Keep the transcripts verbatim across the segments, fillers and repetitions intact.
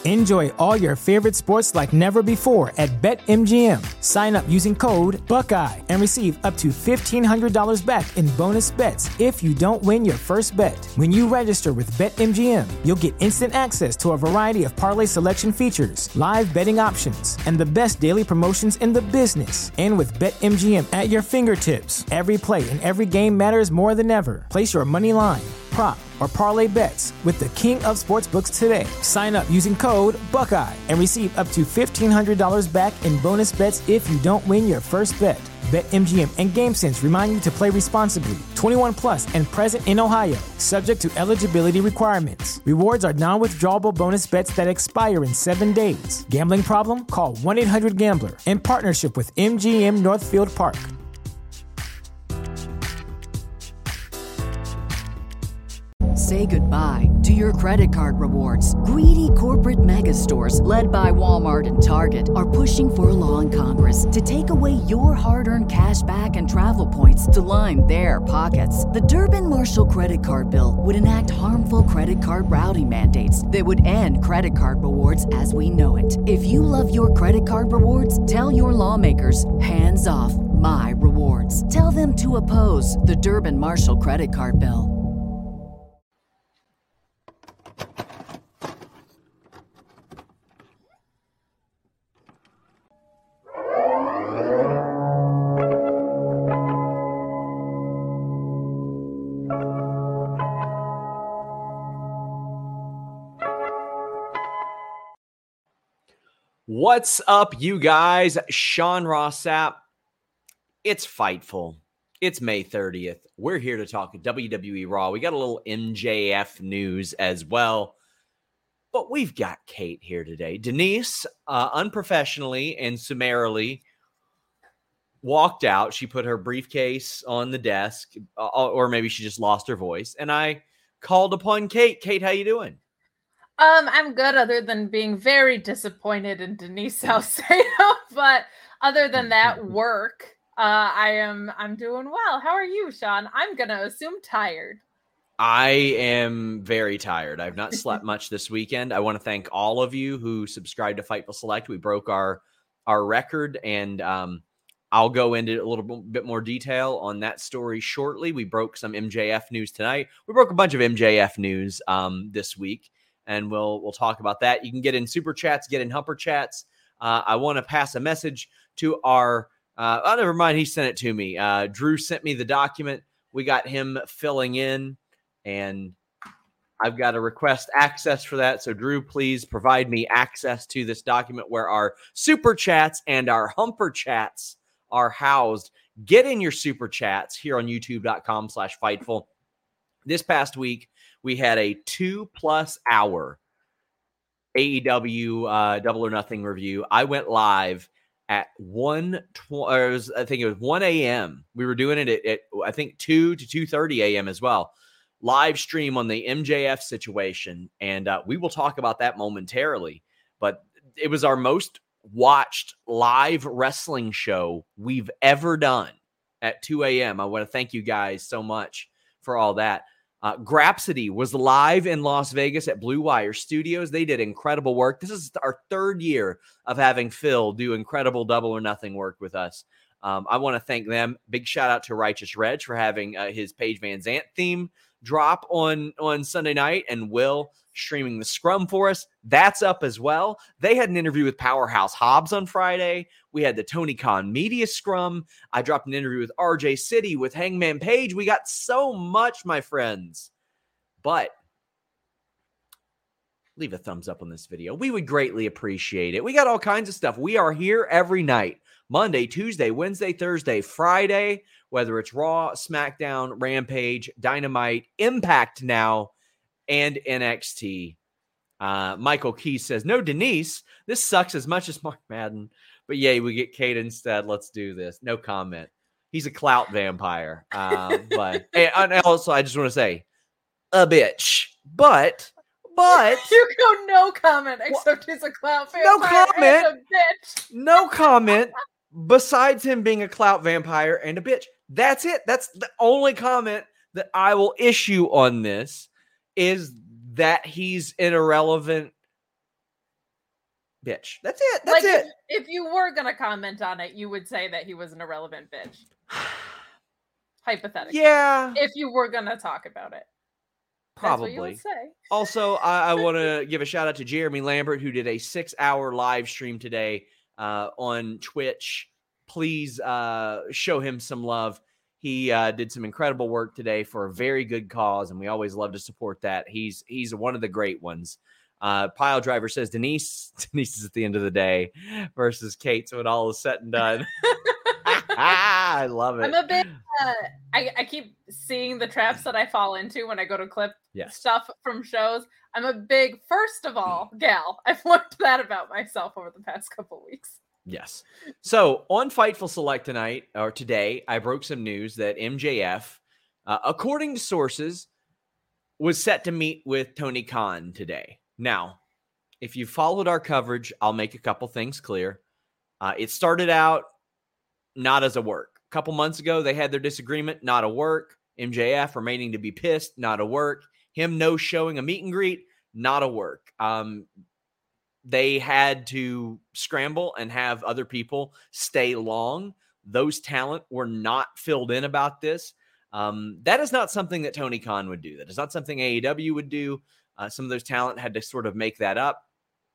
Enjoy all your favorite sports like never before at BetMGM. Sign up using code Buckeye and receive up to fifteen hundred dollars back in bonus bets if you don't win your first bet. When you register with BetMGM, you'll get instant access to a variety of parlay selection features, live betting options, and the best daily promotions in the business. And with BetMGM at your fingertips, every play and every game matters more than ever. Place your money line, prop, or parlay bets with the king of sportsbooks today. Sign up using code Buckeye and receive up to fifteen hundred dollars back in bonus bets if you don't win your first bet. BetMGM and GameSense remind you to play responsibly. twenty-one plus and present in Ohio, subject to eligibility requirements. Rewards are non-withdrawable bonus bets that expire in seven days. Gambling problem? Call one eight hundred gambler in partnership with M G M Northfield Park. Say goodbye to your credit card rewards. Greedy corporate mega stores, led by Walmart and Target, are pushing for a law in Congress to take away your hard-earned cash back and travel points to line their pockets. The Durbin-Marshall credit card bill would enact harmful credit card routing mandates that would end credit card rewards as we know it. If you love your credit card rewards, tell your lawmakers, hands off my rewards. Tell them to oppose the Durbin-Marshall credit card bill. What's up, you guys? Sean Ross Sapp. It's Fightful. It's May thirtieth. We're here to talk W W E Raw. We got a little M J F news as well. But we've got Kate here today. Denise, uh, unprofessionally and summarily, walked out. She put her briefcase on the desk, uh, or maybe she just lost her voice. And I called upon Kate. Kate, how you doing? Um, I'm good, other than being very disappointed in Denise Salcedo. But other than that, work, uh, I am I'm doing well. How are you, Sean? I'm gonna assume tired. I am very tired. I've not slept much this weekend. I want to thank all of you who subscribed to Fightful Select. We broke our our record, and um, I'll go into a little bit more detail on that story shortly. We broke some M J F news tonight. We broke a bunch of M J F news um, this week. And we'll we'll talk about that. You can get in super chats, get in humper chats. Uh, I want to pass a message to our. Uh, oh, never mind. He sent it to me. Uh, Drew sent me the document. We got him filling in, and I've got to request access for that. So, Drew, please provide me access to this document where our super chats and our humper chats are housed. Get in your super chats here on YouTube dot com slash Fightful. This past week, we had a two-plus hour A E W uh, Double or Nothing review. I went live at one twenty. Or it was, I think it was one a.m. We were doing it at, at I think two to two thirty a.m. as well. Live stream on the M J F situation, and uh, we will talk about that momentarily. But it was our most watched live wrestling show we've ever done at two a.m. I want to thank you guys so much for all that. Uh, Grapsody was live in Las Vegas at Blue Wire Studios. They did incredible work. This is our third year of having Phil do incredible Double or Nothing work with us. Um, I want to thank them. Big shout out to Righteous Reg for having uh, his Paige Van Zant theme drop on, on Sunday night, and Will streaming the scrum for us. That's up as well. They had an interview with Powerhouse Hobbs on Friday. We had the Tony Khan Media Scrum. I dropped an interview with R J City, with Hangman Page. We got so much, my friends. But leave a thumbs up on this video. We would greatly appreciate it. We got all kinds of stuff. We are here every night. Monday, Tuesday, Wednesday, Thursday, Friday, whether it's Raw, SmackDown, Rampage, Dynamite, Impact Now, and N X T. Uh, Michael Keys says, no, Denise, this sucks as much as Mark Madden. But yay, we get Kate instead. Let's do this. No comment. He's a clout vampire. Uh, but and also, I just want to say, a bitch. But, but. You go no comment, except he's a clout vampire. No comment. And a bitch. No comment. Besides him being a clout vampire and a bitch. That's it. That's the only comment that I will issue on this, is that he's an irrelevant bitch. That's it. That's like it. If, if you were going to comment on it, you would say that he was an irrelevant bitch. Hypothetically. Yeah. If you were going to talk about it. Probably. That's what you would say. Also, I, I want to give a shout out to Jeremy Lambert, who did a six hour live stream today uh, on Twitch. Please uh, show him some love. He uh, did some incredible work today for a very good cause, and we always love to support that. He's he's one of the great ones. Uh, Pile Driver says Denise Denise is at the end of the day versus Kate, so when all is said and done. I love it. I'm a bit. Uh, I I keep seeing the traps that I fall into when I go to clip yes. stuff from shows. I'm a big, first of all, gal. I've learned that about myself over the past couple weeks. Yes. So on Fightful Select tonight, or today, I broke some news that M J F, uh, according to sources, was set to meet with Tony Khan today. Now, if you followed our coverage, I'll make a couple things clear. Uh, it started out not as a work. A couple months ago, they had their disagreement, not a work. M J F remaining to be pissed, not a work. Him no showing a meet and greet, not a work. Um, they had to scramble and have other people stay long. Those talent were not filled in about this. Um, that is not something that Tony Khan would do. That is not something A E W would do. Uh, some of those talent had to sort of make that up.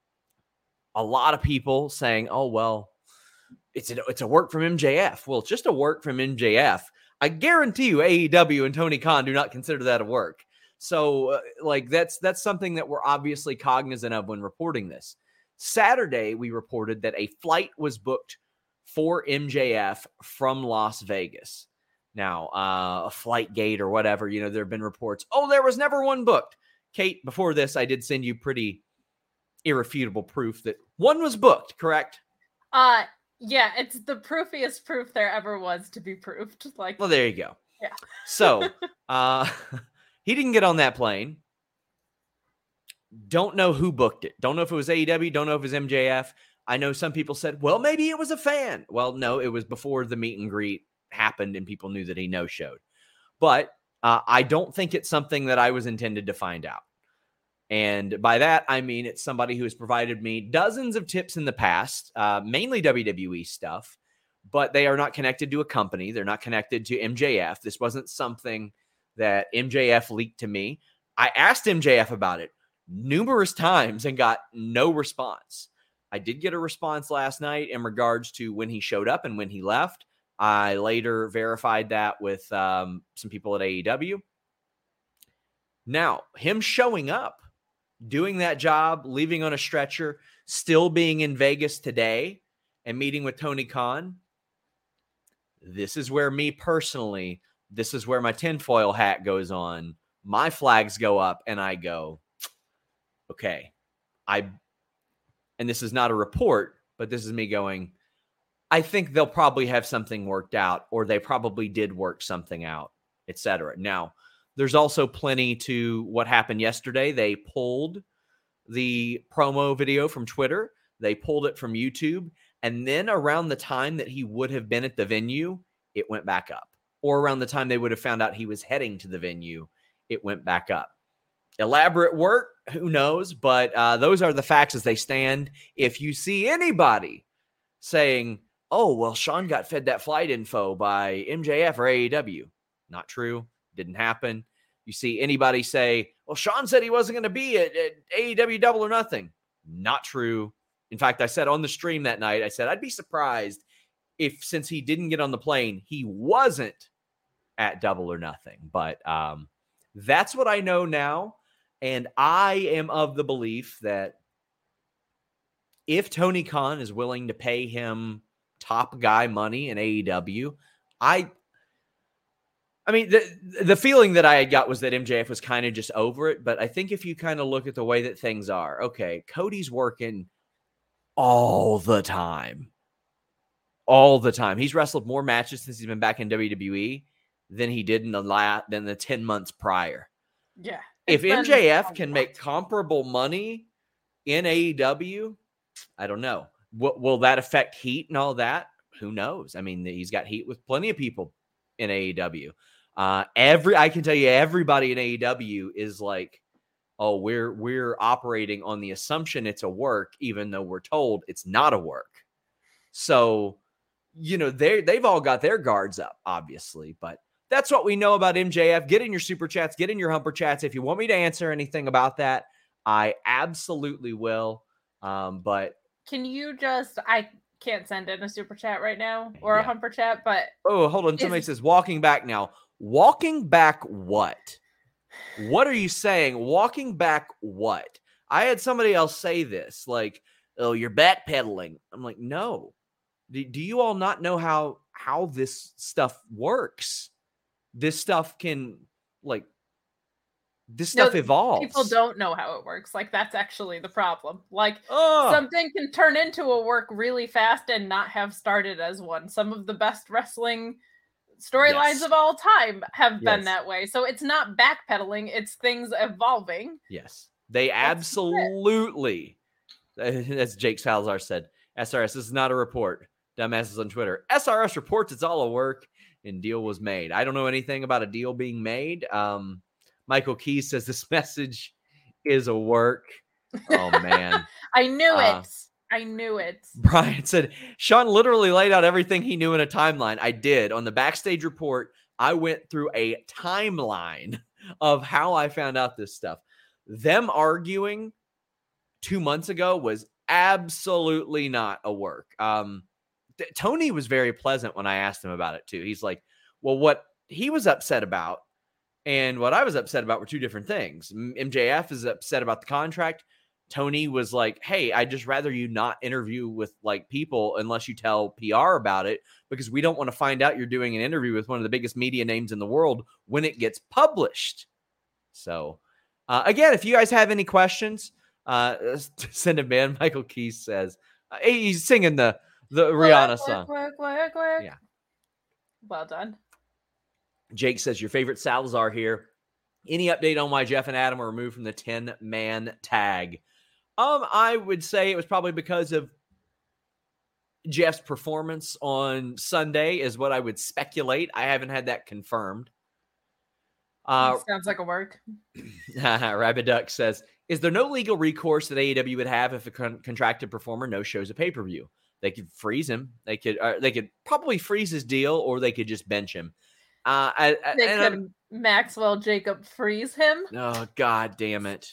A lot of people saying, oh, well, it's a, it's a work from M J F. Well, it's just a work from M J F. I guarantee you A E W and Tony Khan do not consider that a work. So, uh, like, that's that's something that we're obviously cognizant of when reporting this. Saturday, we reported that a flight was booked for M J F from Las Vegas. Now, uh, a flight gate or whatever, you know, there have been reports, oh, there was never one booked. Kate, before this, I did send you pretty irrefutable proof that one was booked, correct? Uh, yeah, it's the proofiest proof there ever was to be proved. Like, well, there you go. Yeah. So, uh, he didn't get on that plane. Don't know who booked it. Don't know if it was A E W. Don't know if it was M J F. I know some people said, well, maybe it was a fan. Well, no, it was before the meet and greet happened and people knew that he no-showed. But uh, I don't think it's something that I was intended to find out. And by that, I mean it's somebody who has provided me dozens of tips in the past, uh, mainly W W E stuff, but they are not connected to a company. They're not connected to M J F. This wasn't something that M J F leaked to me. I asked M J F about it numerous times and got no response. I did get a response last night in regards to when he showed up and when he left. I later verified that with um, some people at A E W. Now, him showing up, doing that job, leaving on a stretcher, still being in Vegas today and meeting with Tony Khan, this is where me personally, this is where my tinfoil hat goes on. My flags go up and I go, okay, I, and this is not a report, but this is me going, I think they'll probably have something worked out, or they probably did work something out, et cetera. Now, there's also plenty to what happened yesterday. They pulled the promo video from Twitter. They pulled it from YouTube. And then around the time that he would have been at the venue, it went back up. Or around the time they would have found out he was heading to the venue, it went back up. Elaborate work, who knows? But uh, those are the facts as they stand. If you see anybody saying, oh, well, Sean got fed that flight info by M J F or A E W, not true. Didn't happen. You see anybody say, well, Sean said he wasn't going to be at, at A E W Double or Nothing. Not true. In fact, I said on the stream that night, I said, I'd be surprised if, since he didn't get on the plane, he wasn't at Double or Nothing. But um, that's what I know now. And I am of the belief that if Tony Khan is willing to pay him top guy money in A E W, I... I mean, the the feeling that I had got was that M J F was kind of just over it. But I think if you kind of look at the way that things are, okay, Cody's working all the time. All the time. He's wrestled more matches since he's been back in W W E than he did in the la- than the ten months prior. Yeah. If M J F can make comparable money in A E W, I don't know. W- will that affect heat and all that? Who knows? I mean, he's got heat with plenty of people in A E W. Uh, every I can tell you, everybody in A E W is like oh, we're we're operating on the assumption it's a work, even though we're told it's not a work. So, you know, they they've all got their guards up, obviously, but that's what we know about M J F. Get in your super chats, get in your humper chats. If you want me to answer anything about that, I absolutely will. Um, but can you just, I can't send in a super chat right now or yeah. a humper chat, but. Oh, hold on. Somebody is, says walking back now. Walking back what? What are you saying? Walking back what? I had somebody else say this, like, oh, you're backpedaling. I'm like, no. Do, do you all not know how how this stuff works? This stuff can, like, this stuff no, evolves. People don't know how it works. Like, that's actually the problem. Like, oh. something can turn into a work really fast and not have started as one. Some of the best wrestling storylines yes. of all time have yes. been that way. So it's not backpedaling, it's things evolving. Yes, they that's absolutely, it. As Jake Salazar said, S R S, this is not a report. Dumbasses on Twitter. S R S reports it's all a work and deal was made. I don't know anything about a deal being made. Um, Michael Keys says this message is a work. Oh, man. I knew uh, it. I knew it. Brian said, Sean literally laid out everything he knew in a timeline. I did. On the backstage report, I went through a timeline of how I found out this stuff. Them arguing two months ago was absolutely not a work. Um, th- Tony was very pleasant when I asked him about it, too. He's like, well, what he was upset about and what I was upset about were two different things. M J F is upset about the contract. Tony was like, hey, I'd just rather you not interview with like people unless you tell P R about it, because we don't want to find out you're doing an interview with one of the biggest media names in the world when it gets published. So uh, again, if you guys have any questions, uh, send them in. Michael Keys says uh, he's singing the, the Rihanna work, song. Work, work, work. Yeah. Well done. Jake says your favorite Salazar here. Any update on why Jeff and Adam were removed from the ten-man tag? Um, I would say it was probably because of Jeff's performance on Sunday is what I would speculate. I haven't had that confirmed. Uh, that sounds like a work. Rabbit Duck says, is there no legal recourse that A E W would have if a con- contracted performer no shows a pay-per-view? They could freeze him. They could uh, they could probably freeze his deal, or they could just bench him. Uh, I, I, they could I'm, Maxwell Jacob freeze him. Oh, God damn it.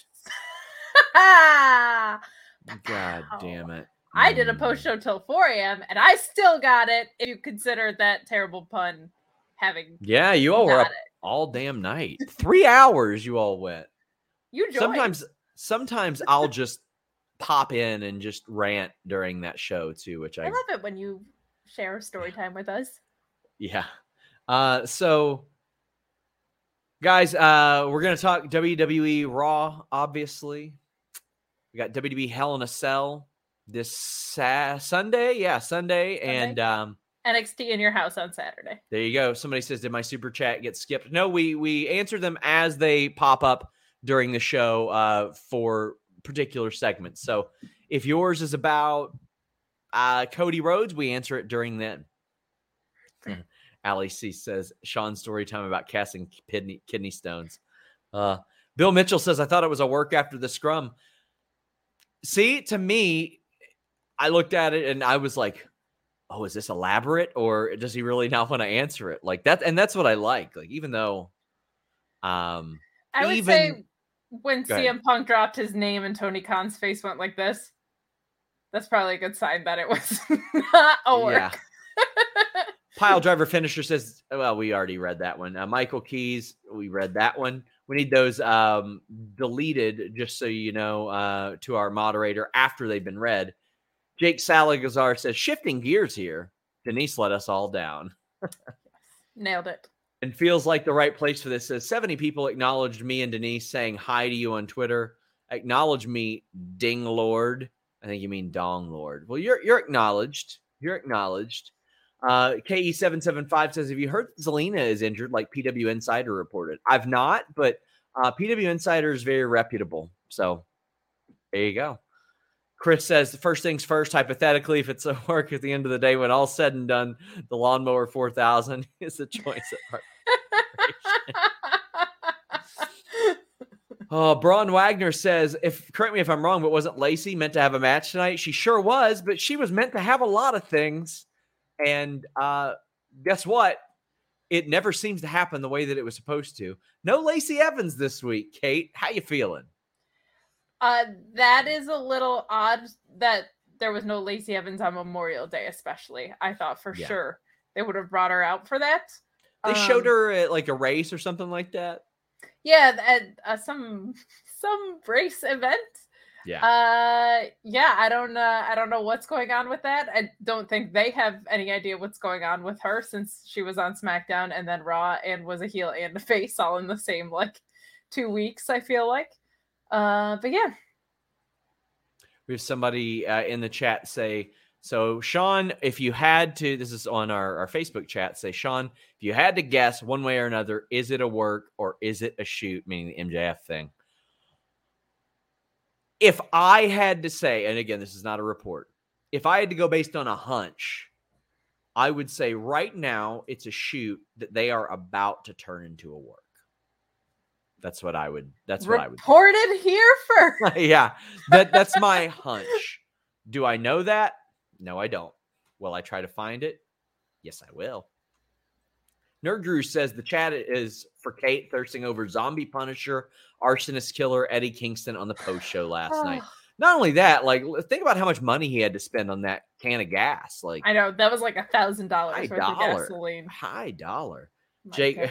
God damn it. I did a post show till four a.m. and I still got it, if you consider that terrible pun having. Yeah, you all were up it. all damn night. Three hours you all went. You joined. Sometimes, sometimes I'll just pop in and just rant during that show too, which I, I love it when you share story time with us. Yeah. Uh, so guys, uh, we're going to talk W W E Raw, obviously. We got W W E Hell in a Cell this sa- Sunday. Yeah, Sunday. Sunday. And um, N X T in your house on Saturday. There you go. Somebody says, did my super chat get skipped? No, we we answer them as they pop up during the show uh, for particular segments. So if yours is about uh, Cody Rhodes, we answer it during then. Ali C says, Sean's story time about casting kidney, kidney stones. Uh, Bill Mitchell says, I thought it was a work after the scrum. See, to me, I looked at it and I was like, oh, is this elaborate, or does he really not want to answer it? Like that. And that's what I like. Like, even though, um, I would even, say when C M Punk dropped his name and Tony Khan's face went like this, that's probably a good sign that it was not a work. Yeah. Pile Driver Finisher says, well, we already read that one. Uh, Michael Keys, we read that one. We need those um, deleted, just so you know, uh, to our moderator after they've been read. Jake Salazar says, shifting gears here. Denise let us all down. Nailed it. And feels like the right place for this. Says seventy people acknowledged me and Denise saying hi to you on Twitter. Acknowledge me, Ding Lord. I think you mean Dong Lord. Well, you're you're acknowledged. You're acknowledged. Uh, K E seven seven five says, have you heard Zelina is injured like P W Insider reported? I've not, but uh, P W Insider is very reputable. So there you go. Chris says, the first things first, hypothetically, if it's a work at the end of the day, when all said and done, the Lawnmower four thousand is the choice at part. Oh, Braun Wagner says, if correct me if I'm wrong, but wasn't Lacey meant to have a match tonight? She sure was, but she was meant to have a lot of things. And uh, guess what? It never seems to happen the way that it was supposed to. No Lacey Evans this week. Kate, how you feeling? Uh, that is a little odd that there was no Lacey Evans on Memorial Day, especially. I thought for yeah. sure they would have brought her out for that. They um, showed her at like a race or something like that. Yeah, at uh, some some race event. Yeah. Uh, yeah. I don't. Uh, I don't know what's going on with that. I don't think they have any idea what's going on with her since she was on SmackDown and then Raw and was a heel and a face all in the same like two weeks. I feel like. Uh, but yeah. We have somebody uh, in the chat say, so Sean, if you had to, this is on our, our Facebook chat, say, Sean, if you had to guess one way or another, is it a work or is it a shoot, meaning the M J F thing? If I had to say, and again, this is not a report, if I had to go based on a hunch, I would say right now it's a shoot that they are about to turn into a work. That's what I would, that's what I would. Reported here first. Yeah, that, that's my hunch. Do I know that? No, I don't. Will I try to find it? Yes, I will. Nerd Guru says the chat is for Kate thirsting over Zombie Punisher, Arsonist Killer, Eddie Kingston on the post show last night. Not only that, like think about how much money he had to spend on that can of gas. Like I know that was like a thousand dollars worth dollar, of gasoline. High dollar. My Jake.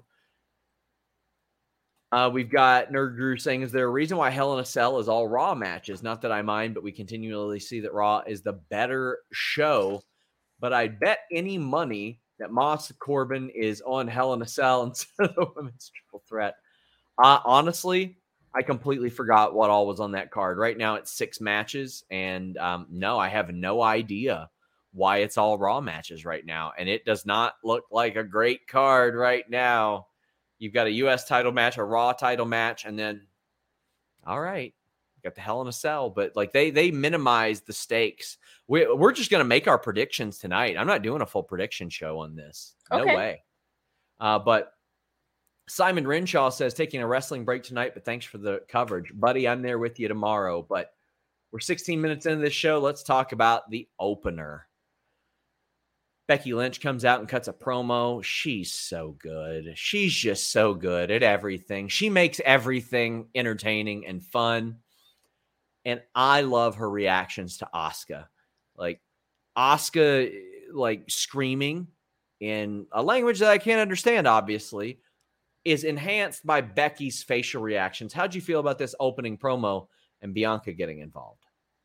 Uh, we've got Nerd Guru saying, is there a reason why Hell in a Cell is all Raw matches? Not that I mind, but we continually see that Raw is the better show. But I'd bet any money that Moss Corbin is on Hell in a Cell instead of the Women's Triple Threat. Uh, honestly, I completely forgot what all was on that card. Right now it's six matches. And um, no, I have no idea why it's all Raw matches right now. And it does not look like a great card right now. You've got a U S title match, a Raw title match, and then, all right, you got the Hell in a Cell. But like they they minimize the stakes. We, we're just going to make our predictions tonight. I'm not doing a full prediction show on this. No okay. way. Uh, but Simon Renshaw says, taking a wrestling break tonight, but thanks for the coverage. Buddy, I'm there with you tomorrow. But we're sixteen minutes into this show. Let's talk about the opener. Becky Lynch comes out and cuts a promo. She's so good. She's just so good at everything. She makes everything entertaining and fun. And I love her reactions to Asuka. Like, Asuka, like, screaming in a language that I can't understand, obviously, is enhanced by Becky's facial reactions. How'd you feel about this opening promo and Bianca getting involved?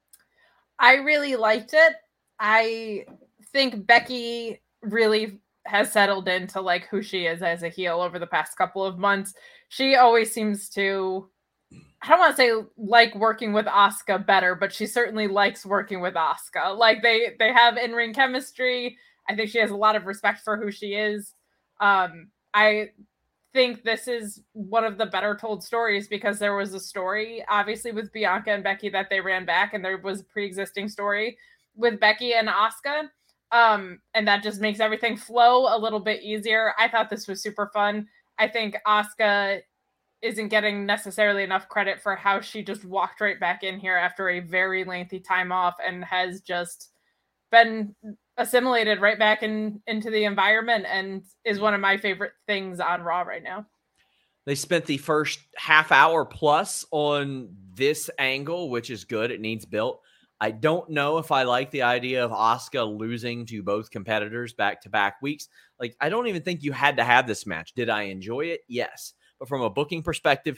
I really liked it. I think Becky really has settled into like who she is as a heel over the past couple of months. She always seems to, I don't want to say like working with Asuka better, but she certainly likes working with Asuka. Like they, they have in-ring chemistry. I think she has a lot of respect for who she is. Um, I think this is one of the better told stories because there was a story obviously with Bianca and Becky that they ran back, and there was a pre-existing story with Becky and Asuka. Um, and that just makes everything flow a little bit easier. I thought this was super fun. I think Asuka isn't getting necessarily enough credit for how she just walked right back in here after a very lengthy time off and has just been assimilated right back in into the environment and is one of my favorite things on Raw right now. They spent the first half hour plus on this angle, which is good. It needs built. I don't know if I like the idea of Asuka losing to both competitors back-to-back weeks. Like, I don't even think you had to have this match. Did I enjoy it? Yes. But from a booking perspective,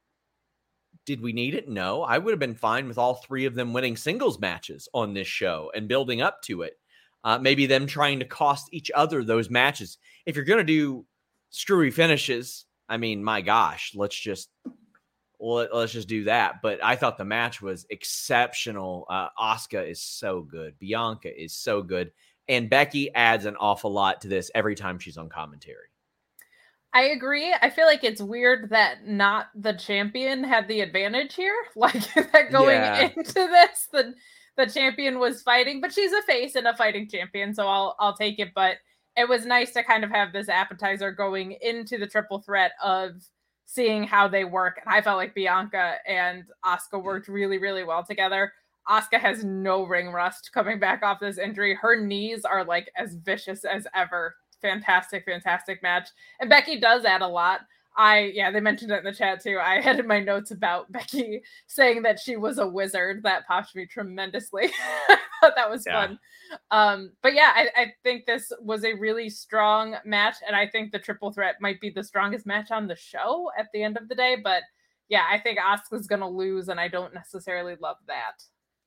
did we need it? No. I would have been fine with all three of them winning singles matches on this show and building up to it. Uh, maybe them trying to cost each other those matches. If you're going to do screwy finishes, I mean, my gosh, let's just... Well, let's just do that. But I thought the match was exceptional. Uh, Asuka is so good. Bianca is so good. And Becky adds an awful lot to this every time she's on commentary. I agree. I feel like it's weird that not the champion had the advantage here. Like that going yeah. into this, the, the champion was fighting. But she's a face and a fighting champion, so I'll I'll take it. But it was nice to kind of have this appetizer going into the triple threat of seeing how they work. And I felt like Bianca and Asuka worked really, really well together. Asuka has no ring rust coming back off this injury. Her knees are like as vicious as ever. Fantastic, fantastic match. And Becky does add a lot. I, yeah, they mentioned it in the chat too. I had in my notes about Becky saying that she was a wizard. That popped me tremendously. I thought that was yeah. fun. Um, but yeah, I, I think this was a really strong match. And I think the triple threat might be the strongest match on the show at the end of the day. But yeah, I think Asuka's going to lose, and I don't necessarily love that.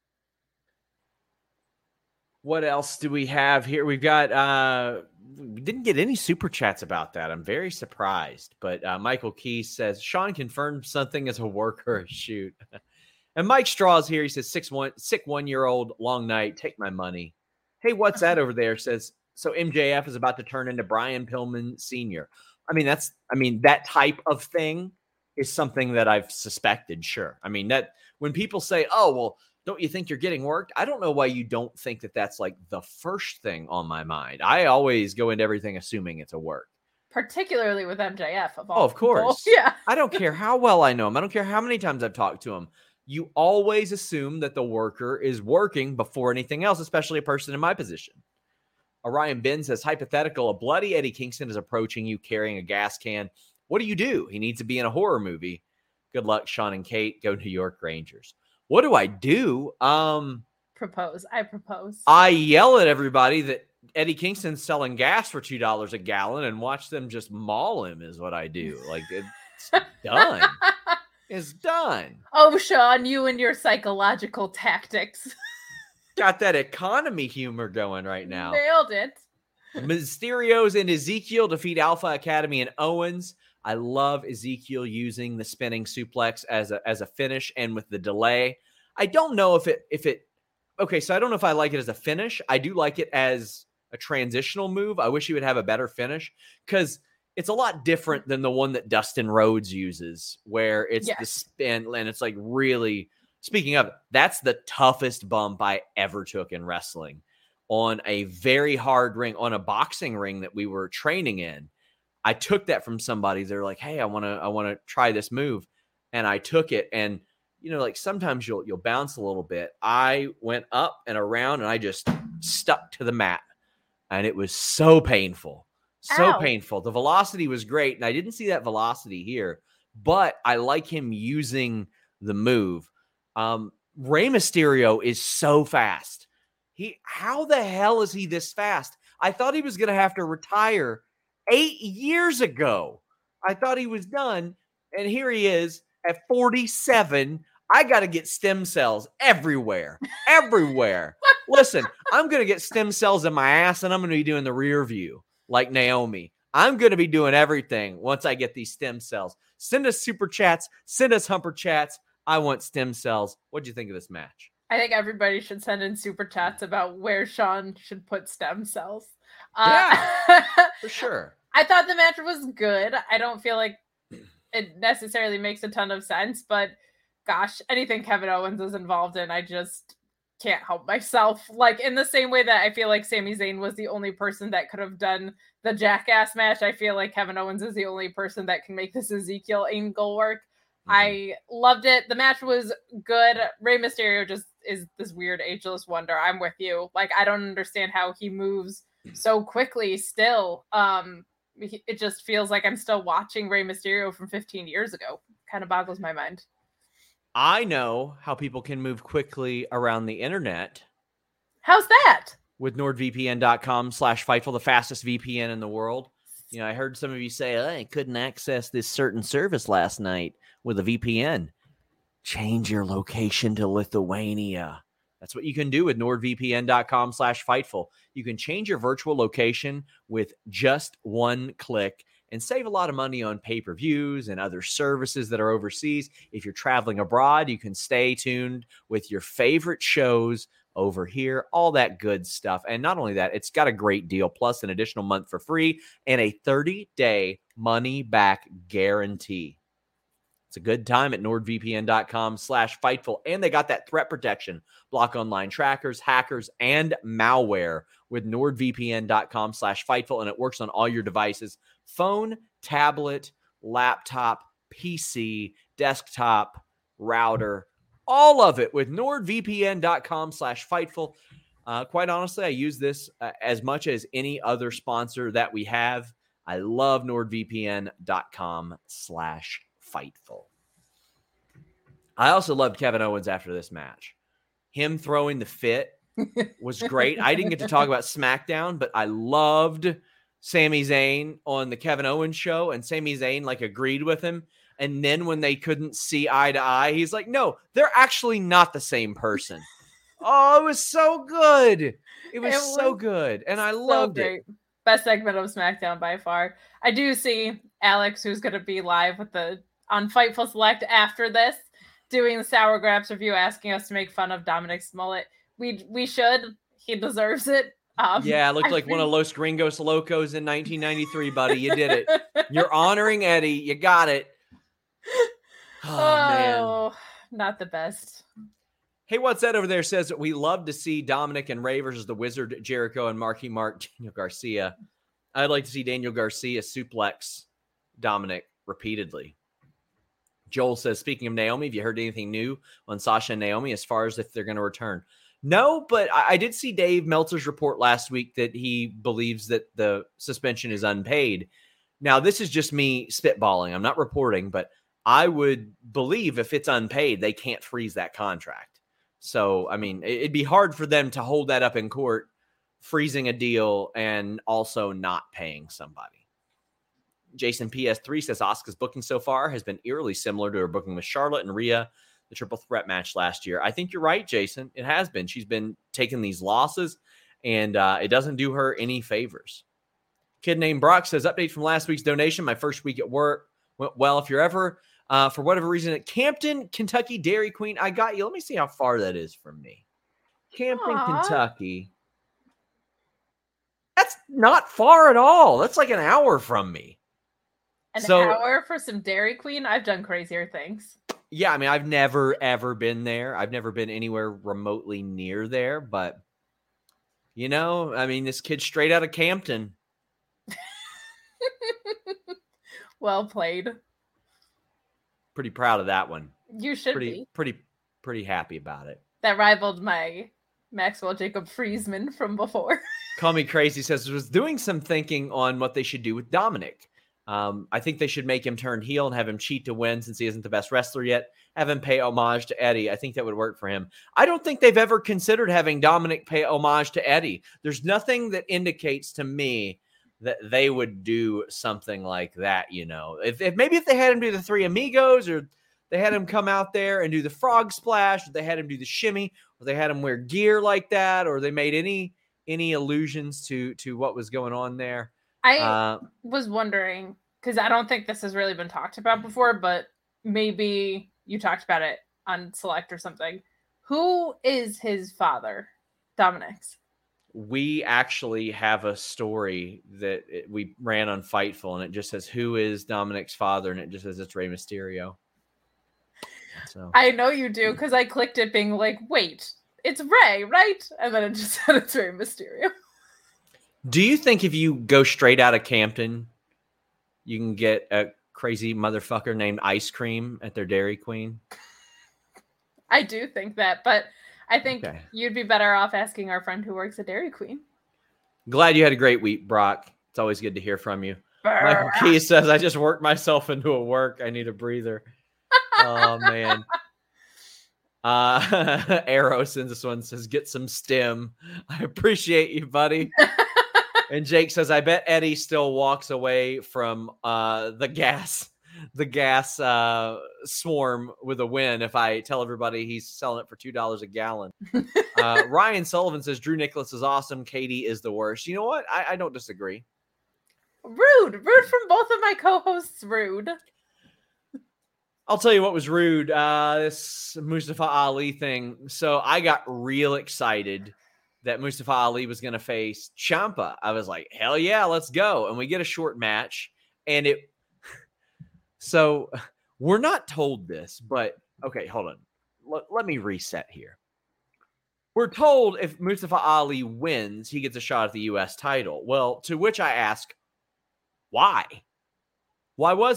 What else do we have here? We've got, uh, we didn't get any super chats about that. I'm very surprised. But uh, Michael Key says, Sean confirmed something as a work or a shoot. And Mike Straw's here. He says, six one, sick one-year-old, long night, take my money. Hey, what's that over there? Says, so M J F is about to turn into Brian Pillman Senior I mean, that's, I mean, that type of thing is something that I've suspected, sure. I mean, that when people say, oh, well, don't you think you're getting worked? I don't know why you don't think that that's like the first thing on my mind. I always go into everything assuming it's a work. Particularly with M J F. Of all oh, of course. People. Yeah. I don't care how well I know him. I don't care how many times I've talked to him. You always assume that the worker is working before anything else, especially a person in my position. Orion Ben says, hypothetical, a bloody Eddie Kingston is approaching you carrying a gas can. What do you do? He needs to be in a horror movie. Good luck, Sean and Kate. Go New York Rangers. What do I do? Um, propose. I propose. I yell at everybody that Eddie Kingston's selling gas for two dollars a gallon and watch them just maul him is what I do. Like, it's done. It's done. Oh, Sean, you and your psychological tactics. Got that economy humor going right now. Nailed it. Mysterios and Ezekiel defeat Alpha Academy and Owens. I love Ezekiel using the spinning suplex as a as a finish and with the delay. I don't know if it if it okay, so I don't know if I like it as a finish. I do like it as a transitional move. I wish he would have a better finish because it's a lot different than the one that Dustin Rhodes uses, where it's yes. the spin and it's like really. Speaking of, that's the toughest bump I ever took in wrestling on a very hard ring, on a boxing ring that we were training in. I took that from somebody. They're like, hey, I want to, I want to try this move. And I took it. And, you know, like sometimes you'll, you'll bounce a little bit. I went up and around and I just stuck to the mat and it was so painful, so Ow. painful. The velocity was great. And I didn't see that velocity here, but I like him using the move. Um, Rey Mysterio is so fast. He, how the hell is he this fast? I thought he was going to have to retire eight years ago. I thought he was done. And here he is at forty-seven. I got to get stem cells everywhere, everywhere. Listen, I'm going to get stem cells in my ass and I'm going to be doing the rear view like Naomi. I'm going to be doing everything once I get these stem cells. Send us super chats. Send us humper chats. I want stem cells. What do you think of this match? I think everybody should send in super chats about where Sean should put stem cells. Yeah, uh, for sure. I thought the match was good. I don't feel like it necessarily makes a ton of sense, but gosh, anything Kevin Owens is involved in, I just can't help myself. Like in the same way that I feel like Sami Zayn was the only person that could have done the Jackass match, I feel like Kevin Owens is the only person that can make this Ezekiel angle work. I loved it. The match was good. Rey Mysterio just is this weird ageless wonder. I'm with you. Like, I don't understand how he moves so quickly still. Um, it just feels like I'm still watching Rey Mysterio from fifteen years ago. Kind of boggles my mind. I know how people can move quickly around the internet. How's that? With NordVPN.com slash Fightful, the fastest V P N in the world. You know, I heard some of you say, oh, I couldn't access this certain service last night with a V P N. Change your location to Lithuania. That's what you can do with NordVPN.com slash Fightful. You can change your virtual location with just one click and save a lot of money on pay-per-views and other services that are overseas. If you're traveling abroad, you can stay tuned with your favorite shows over here, all that good stuff. And not only that, it's got a great deal, plus an additional month for free and a thirty-day money-back guarantee. It's a good time at NordVPN.com slash Fightful. And they got that threat protection. Block online trackers, hackers, and malware with NordVPN.com slash Fightful. And it works on all your devices. Phone, tablet, laptop, P C, desktop, router, all of it with nordvpn.com slash Fightful. Uh, quite honestly, I use this uh, as much as any other sponsor that we have. I love nordvpn.com slash Fightful. I also loved Kevin Owens after this match. Him throwing the fit was great. I didn't get to talk about SmackDown, but I loved Sami Zayn on the Kevin Owens show, and Sami Zayn like agreed with him. And then when they couldn't see eye to eye, he's like, no, they're actually not the same person. Oh, it was so good. It was, it was so good. And I so loved great. it. Best segment of SmackDown by far. I do see Alex, who's going to be live with the on Fightful Select after this, doing the Sour Graps review, asking us to make fun of Dominic's mullet. We we should. He deserves it. Um, yeah, it looked I like think... one of Los Gringos Locos in nineteen ninety-three, buddy. You did it. You're honoring Eddie. You got it. Oh, oh man. Not the best. Hey, what's that over there says that we love to see Dominic and Ray versus the Wizard, Jericho, and Marky Mark, Daniel Garcia. I'd like to see Daniel Garcia suplex Dominic repeatedly. Joel says, speaking of Naomi, have you heard anything new on Sasha and Naomi as far as if they're going to return? No, but I, I did see Dave Meltzer's report last week that he believes that the suspension is unpaid. Now, this is just me spitballing. I'm not reporting, but I would believe if it's unpaid, they can't freeze that contract. So, I mean, it'd be hard for them to hold that up in court, freezing a deal and also not paying somebody. Jason P S three says Asuka's booking so far has been eerily similar to her booking with Charlotte and Rhea, the triple threat match last year. I think you're right, Jason. It has been. She's been taking these losses, and uh, it doesn't do her any favors. Kid named Brock says, update from last week's donation. My first week at work went well. If you're ever, uh, for whatever reason, at Campton, Kentucky Dairy Queen, I got you. Let me see how far that is from me. Campton, Aww. Kentucky. That's not far at all. That's like an hour from me. An so, hour for some Dairy Queen? I've done crazier things. Yeah, I mean, I've never, ever been there. I've never been anywhere remotely near there. But, you know, I mean, this kid's straight out of Campton. Well played. Pretty proud of that one. You should pretty, be. Pretty, pretty happy about it. That rivaled my Maxwell Jacob Friesman from before. Call Me Crazy says, was doing some thinking on what they should do with Dominic. Um, I think they should make him turn heel and have him cheat to win since he isn't the best wrestler yet. Have him pay homage to Eddie. I think that would work for him. I don't think they've ever considered having Dominic pay homage to Eddie. There's nothing that indicates to me that they would do something like that, you know. If, if maybe if they had him do the Three Amigos, or they had him come out there and do the frog splash, or they had him do the shimmy, or they had him wear gear like that, or they made any any allusions to to what was going on there. I uh, was wondering, because I don't think this has really been talked about before, but maybe you talked about it on Select or something. Who is his father, Dominic's? We actually have a story that it, we ran on Fightful, and it just says, who is Dominic's father? And it just says it's Rey Mysterio. So I know you do, because I clicked it being like, wait, it's Rey, right? And then it just said it's Rey Mysterio. Do you think if you go straight out of Campton, you can get a crazy motherfucker named Ice Cream at their Dairy Queen? I do think that, but I think okay. You'd be better off asking our friend who works at Dairy Queen. Glad you had a great week, Brock. It's always good to hear from you. Michael Key says, I just worked myself into a work. I need a breather. Oh, man. Uh, Arrow sends this one, says, get some stim. I appreciate you, buddy. And Jake says, I bet Eddie still walks away from uh, the gas the gas uh, swarm with a win if I tell everybody he's selling it for two dollars a gallon. uh, Ryan Sullivan says, Drew Nicholas is awesome. Katie is the worst. You know what? I, I don't disagree. Rude. Rude from both of my co-hosts. Rude. I'll tell you what was rude. Uh, this Mustafa Ali thing. So I got real excited that Mustafa Ali was going to face Ciampa. I was like, hell yeah, let's go. And we get a short match. And it, so we're not told this, but okay, hold on. Let, let me reset here. We're told if Mustafa Ali wins, he gets a shot at the U S title. Well, to which I ask, why? Why was that?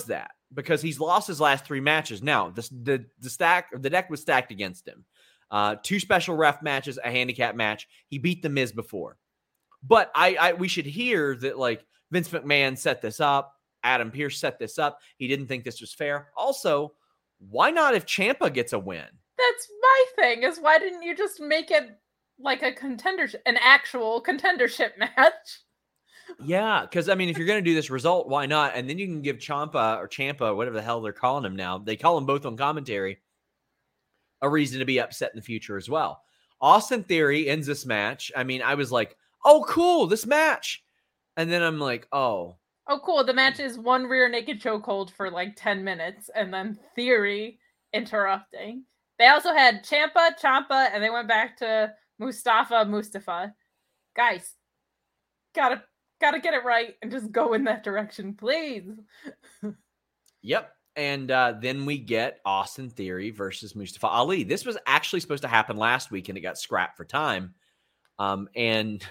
because he's lost his last three matches. Now, the, the, the stack, the deck was stacked against him. Uh, two special ref matches, a handicap match. He beat The Miz before. But I, I we should hear that, like, Vince McMahon set this up. Adam Pearce set this up. He didn't think this was fair. Also, why not if Ciampa gets a win? That's my thing, is why didn't you just make it like a contendership, an actual contendership match? Yeah, because, I mean, if you're going to do this result, why not? And then you can give Ciampa or Ciampa, whatever the hell they're calling him now. They call him both on commentary. A reason to be upset in the future as well. Austin Theory ends this match. I mean, I was like, oh, cool, this match. And then I'm like, oh. Oh, cool. The match is one rear naked chokehold for like ten minutes, and then Theory interrupting. They also had Ciampa, Ciampa, and they went back to Mustafa, Mustafa. Guys, gotta gotta get it right and just go in that direction, please. Yep. And uh, then we get Austin Theory versus Mustafa Ali. This was actually supposed to happen last week, and it got scrapped for time. Um, and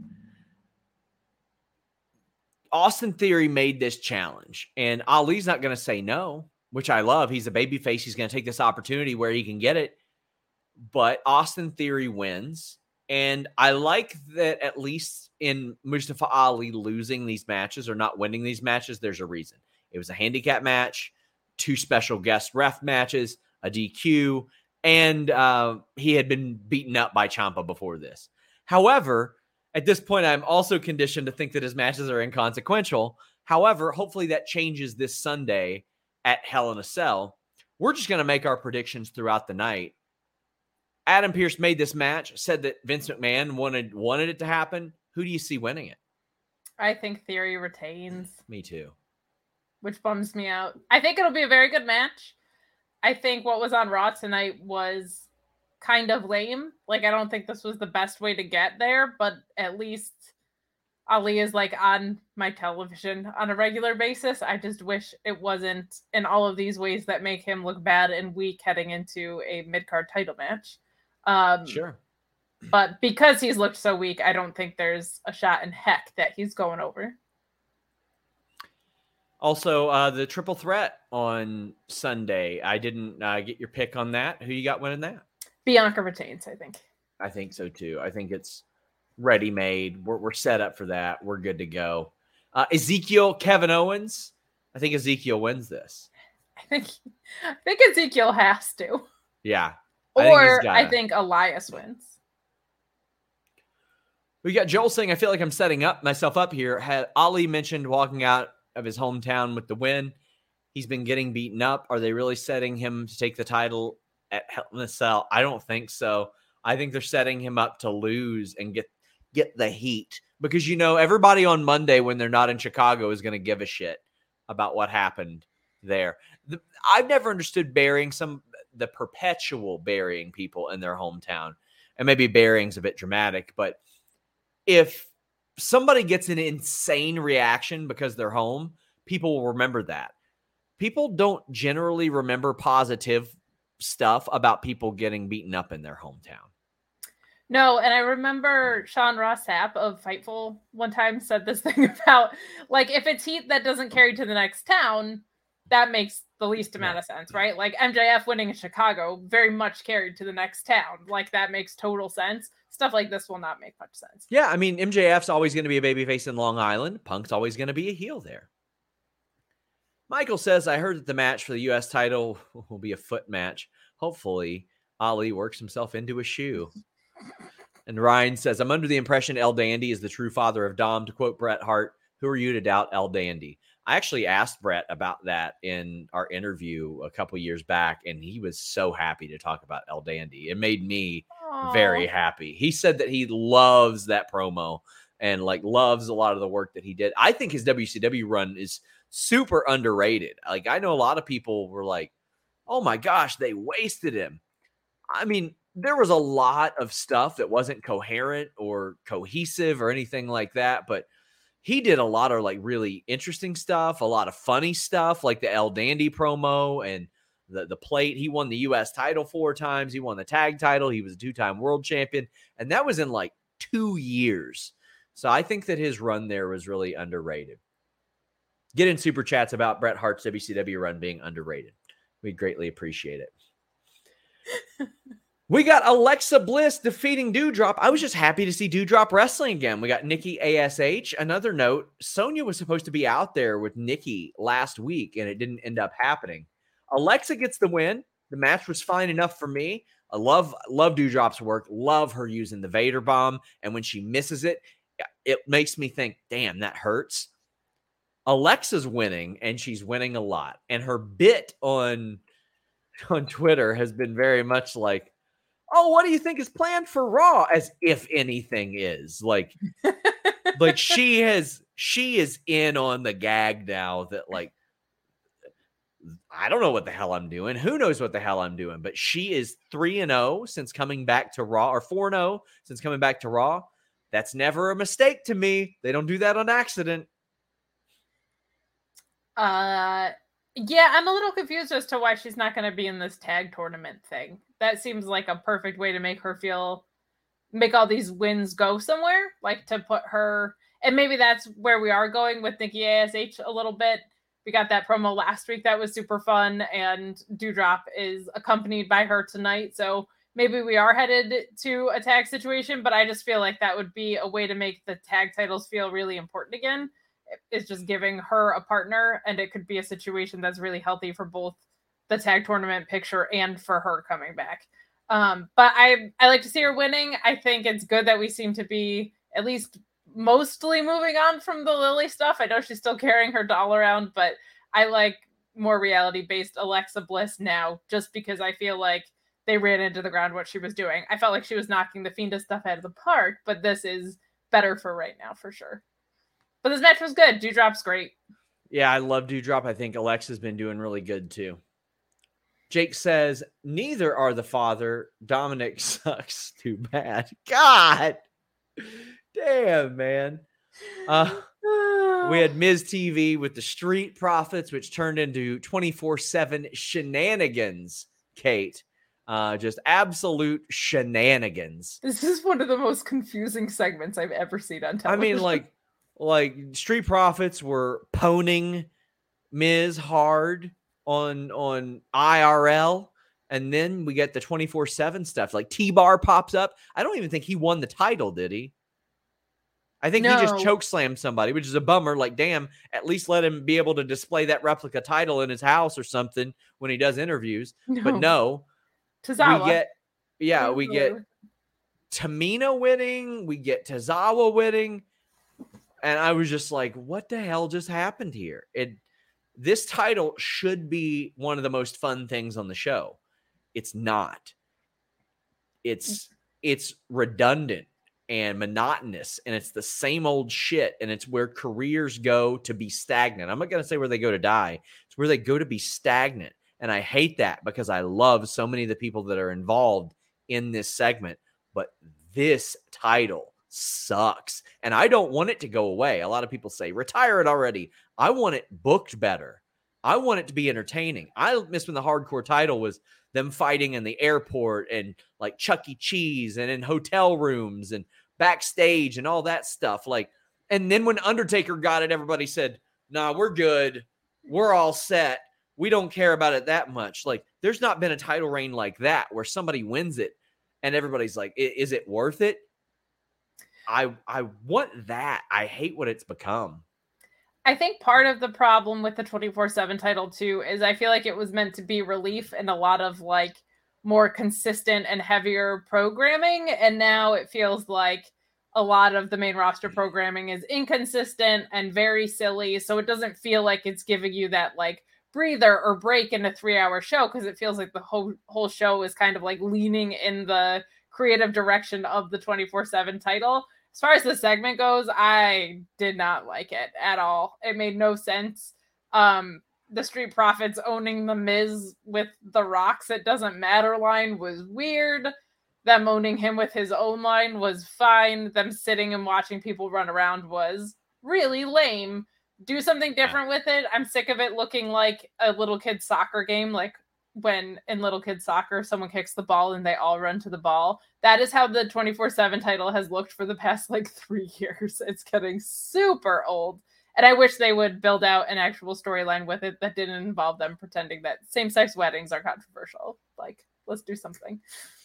Austin Theory made this challenge, and Ali's not going to say no, which I love. He's a babyface. He's going to take this opportunity where he can get it. But Austin Theory wins. And I like that, at least in Mustafa Ali losing these matches or not winning these matches, there's a reason. It was a handicap match, two special guest ref matches, a D Q, and uh, he had been beaten up by Ciampa before this. However, at this point, I'm also conditioned to think that his matches are inconsequential. However, hopefully that changes this Sunday at Hell in a Cell. We're just going to make our predictions throughout the night. Adam Pearce made this match, said that Vince McMahon wanted wanted it to happen. Who do you see winning it? I think Theory retains. Me too. Which bums me out. I think it'll be a very good match. I think what was on Raw tonight was kind of lame. Like, I don't think this was the best way to get there, but at least Ali is like on my television on a regular basis. I just wish it wasn't in all of these ways that make him look bad and weak heading into a mid-card title match. Um, sure. But because he's looked so weak, I don't think there's a shot in heck that he's going over. Also, uh, the triple threat on Sunday. I didn't uh, get your pick on that. Who you got winning that? Bianca retains, I think. I think so, too. I think it's ready-made. We're, we're set up for that. We're good to go. Uh, Ezekiel, Kevin Owens. I think Ezekiel wins this. I think I think Ezekiel has to. Yeah. I or think I think Elias wins. We got Joel saying, I feel like I'm setting up myself up here. Had Ali mentioned walking out of his hometown with the win. He's been getting beaten up. Are they really setting him to take the title at Hell in a Cell? I don't think so. I think they're setting him up to lose and get get the heat. Because, you know, everybody on Monday when they're not in Chicago is going to give a shit about what happened there. The, I've never understood burying some, the perpetual burying people in their hometown. And maybe burying's a bit dramatic, but if somebody gets an insane reaction because they're home, people will remember that. People don't generally remember positive stuff about people getting beaten up in their hometown. No, and I remember Sean Ross Sapp of Fightful one time said this thing about, like, if it's heat that doesn't carry to the next town, that makes the least amount of sense, right? Like M J F winning in Chicago very much carried to the next town. Like, that makes total sense. Stuff like this will not make much sense. Yeah, I mean, M J F's always going to be a babyface in Long Island. Punk's always going to be a heel there. Michael says, I heard that the match for the U S title will be a foot match. Hopefully, Ali works himself into a shoe. And Ryan says, I'm under the impression El Dandy is the true father of Dom. To quote Bret Hart, who are you to doubt El Dandy? I actually asked Bret about that in our interview a couple years back, and he was so happy to talk about El Dandy. It made me Aww. very happy. He said that he loves that promo and like loves a lot of the work that he did. I think his W C W run is super underrated. Like, I know a lot of people were like, oh my gosh, they wasted him. I mean, there was a lot of stuff that wasn't coherent or cohesive or anything like that, but he did a lot of like really interesting stuff, a lot of funny stuff, like the El Dandy promo and the, the plate. He won the U S title four times. He won the tag title. He was a two-time world champion. And that was in like two years. So I think that his run there was really underrated. get in super chats about Bret Hart's W C W run being underrated. We'd greatly appreciate it. We got Alexa Bliss defeating Doudrop. I was just happy to see Doudrop wrestling again. We got Nikki A S H. Another note, Sonya was supposed to be out there with Nikki last week, and it didn't end up happening. Alexa gets the win. The match was fine enough for me. I love, love Doudrop's work. Love her using the Vader bomb. And when she misses it, it makes me think, damn, that hurts. Alexa's winning, and she's winning a lot. And her bit on, on Twitter has been very much like, oh, what do you think is planned for Raw? As if anything is. Like, like she has, she is in on the gag now that, like, I don't know what the hell I'm doing. Who knows what the hell I'm doing? But she is three and oh since coming back to Raw, or four and oh since coming back to Raw. That's never a mistake to me. They don't do that on accident. Uh, yeah, I'm a little confused as to why she's not going to be in this tag tournament thing. That seems like a perfect way to make her feel, make all these wins go somewhere, like to put her, and maybe that's where we are going with Nikki A S H a little bit. We got that promo last week that was super fun, and Doudrop is accompanied by her tonight. So maybe we are headed to a tag situation, but I just feel like that would be a way to make the tag titles feel really important again. It's just giving her a partner, and it could be a situation that's really healthy for both the tag tournament picture and for her coming back. Um, but I, I like to see her winning. I think it's good that we seem to be at least mostly moving on from the Lily stuff. I know she's still carrying her doll around, but I like more reality-based Alexa Bliss now, just because I feel like they ran into the ground what she was doing. I felt like she was knocking the Fiendish stuff out of the park, but this is better for right now, for sure. But this match was good. Doudrop's great. Yeah, I love Doudrop. I think Alexa's been doing really good, too. Jake says, neither are the father. Dominic sucks too bad. God damn, man. Uh, we had Miz T V with the Street Profits, which turned into twenty-four seven shenanigans, Kate. Uh, just absolute shenanigans. This is one of the most confusing segments I've ever seen on television. I mean, like, like Street Profits were poning Miz hard on on I R L, and then we get the twenty-four seven stuff. Like T-Bar pops up. I don't even think he won the title, did he? I think no. he just chokeslammed somebody, which is a bummer. Like, damn, at least let him be able to display that replica title in his house or something when he does interviews. No. But no, Tozawa. we get, yeah, we get Tamina winning. We get Tozawa winning. And I was just like, what the hell just happened here? It, this title should be one of the most fun things on the show. It's not. It's, it's redundant and monotonous, and it's the same old shit, and it's where careers go to be stagnant. I'm not going to say where they go to die. It's where they go to be stagnant, and I hate that because I love so many of the people that are involved in this segment, but this title sucks, and I don't want it to go away. A lot of people say, retire it already. I want it booked better. I want it to be entertaining. I miss when the hardcore title was them fighting in the airport and like Chuck E. Cheese and in hotel rooms and backstage and all that stuff. Like, and then when Undertaker got it, everybody said, nah, we're good. We're all set. We don't care about it that much. Like, there's not been a title reign like that where somebody wins it and everybody's like, is it worth it? I, I want that. I hate what it's become. I think part of the problem with the twenty-four seven title too is I feel like it was meant to be relief in a lot of like more consistent and heavier programming. And now it feels like a lot of the main roster programming is inconsistent and very silly. So it doesn't feel like it's giving you that like breather or break in a three hour show. Cause it feels like the whole, whole show is kind of like leaning in the creative direction of the twenty-four seven title. As far as the segment goes, I did not like it at all. It made no sense. Um, the Street Profits owning the Miz with the Rocks It Doesn't Matter line was weird. Them owning him with his own line was fine. Them sitting and watching people run around was really lame. Do something different with it. I'm sick of it looking like a little kid's soccer game, like when in little kid soccer, someone kicks the ball and they all run to the ball. That is how the twenty-four seven title has looked for the past like three years. It's getting super old And I wish they would build out an actual storyline with it that didn't involve them pretending that same-sex weddings are controversial. Like, let's do something.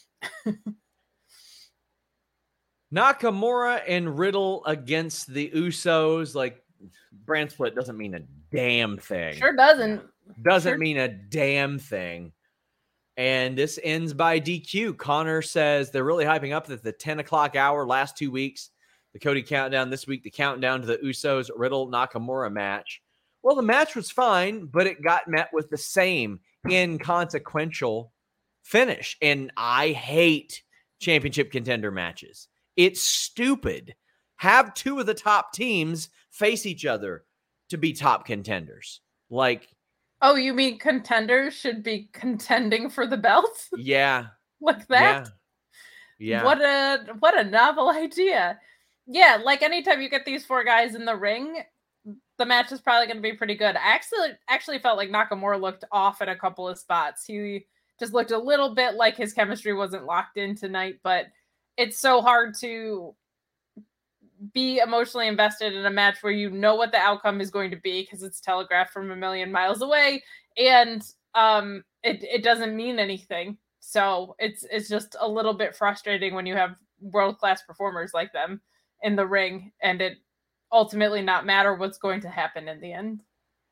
Nakamura and Riddle against the Usos. Like, brand split doesn't mean a damn thing. Sure doesn't. Doesn't sure. mean a damn thing. And this ends by D Q. Connor says they're really hyping up that the ten o'clock hour last two weeks, the Cody countdown this week, the countdown to the Usos Riddle Nakamura match. Well, the match was fine, but it got met with the same inconsequential finish. And I hate championship contender matches. It's stupid. Have two of the top teams face each other to be top contenders. Like, oh, you mean contenders should be contending for the belt? Yeah. Like that? Yeah. yeah. What a what a novel idea. Yeah, like anytime you get these four guys in the ring, the match is probably going to be pretty good. I actually actually felt like Nakamura looked off in a couple of spots. He just looked a little bit like his chemistry wasn't locked in tonight, but it's so hard to be emotionally invested in a match where you know what the outcome is going to be because it's telegraphed from a million miles away, and um, it it doesn't mean anything. So it's it's just a little bit frustrating when you have world-class performers like them in the ring, and it ultimately not matter what's going to happen in the end.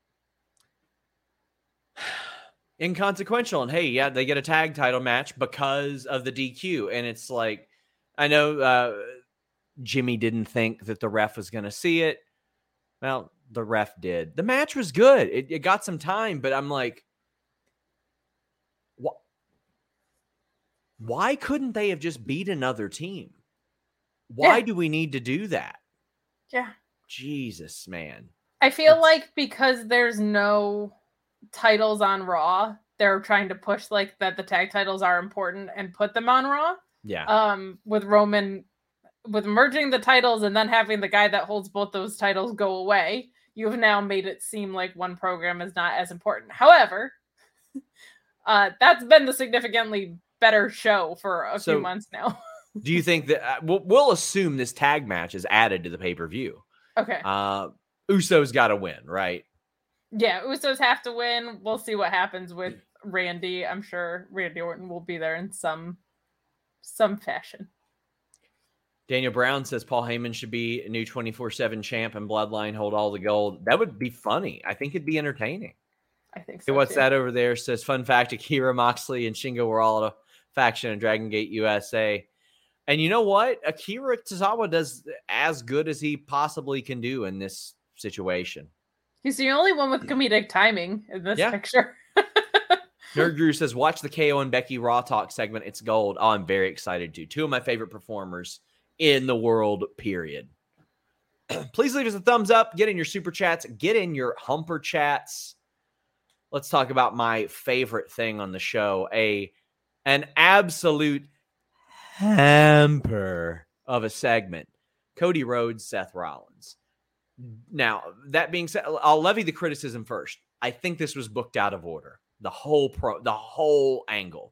Inconsequential. And hey, yeah, they get a tag title match because of the D Q. And it's like, I know uh, Jimmy didn't think that the ref was going to see it. Well, the ref did. The match was good. It, it got some time, but I'm like, wh- why couldn't they have just beat another team? Why Yeah. do we need to do that? Yeah. Jesus, man. I feel It's- like because there's no titles on Raw, they're trying to push like that the tag titles are important and put them on Raw. Yeah. Um, with Roman, with merging the titles and then having the guy that holds both those titles go away, you have now made it seem like one program is not as important. However, uh, that's been the significantly better show for a So- few months now. Do you think that uh, we'll, we'll assume this tag match is added to the pay-per-view? Okay. Uh, Usos got to win, right? Yeah, Usos have to win. We'll see what happens with Randy. I'm sure Randy Orton will be there in some some fashion. Daniel Brown says Paul Heyman should be a new twenty-four seven champ and Bloodline hold all the gold. That would be funny. I think it'd be entertaining. I think Hey, so. what's too. that over there? Says, fun fact, Akira, Moxley, and Shingo were all a faction in Dragon Gate U S A. And you know what? Akira Tozawa does as good as he possibly can do in this situation. He's the only one with comedic timing in this Yeah. picture. Nerd Guru says, watch the K O and Becky Raw Talk segment. It's gold. Oh, I'm very excited to. Two of my favorite performers in the world, period. Please leave us a thumbs up. Get in your super chats. Get in your humper chats. Let's talk about my favorite thing on the show. A An absolute hamper of a segment. Cody Rhodes, Seth Rollins. Now, that being said, I'll levy the criticism first. I think this was booked out of order. The whole pro, the whole angle.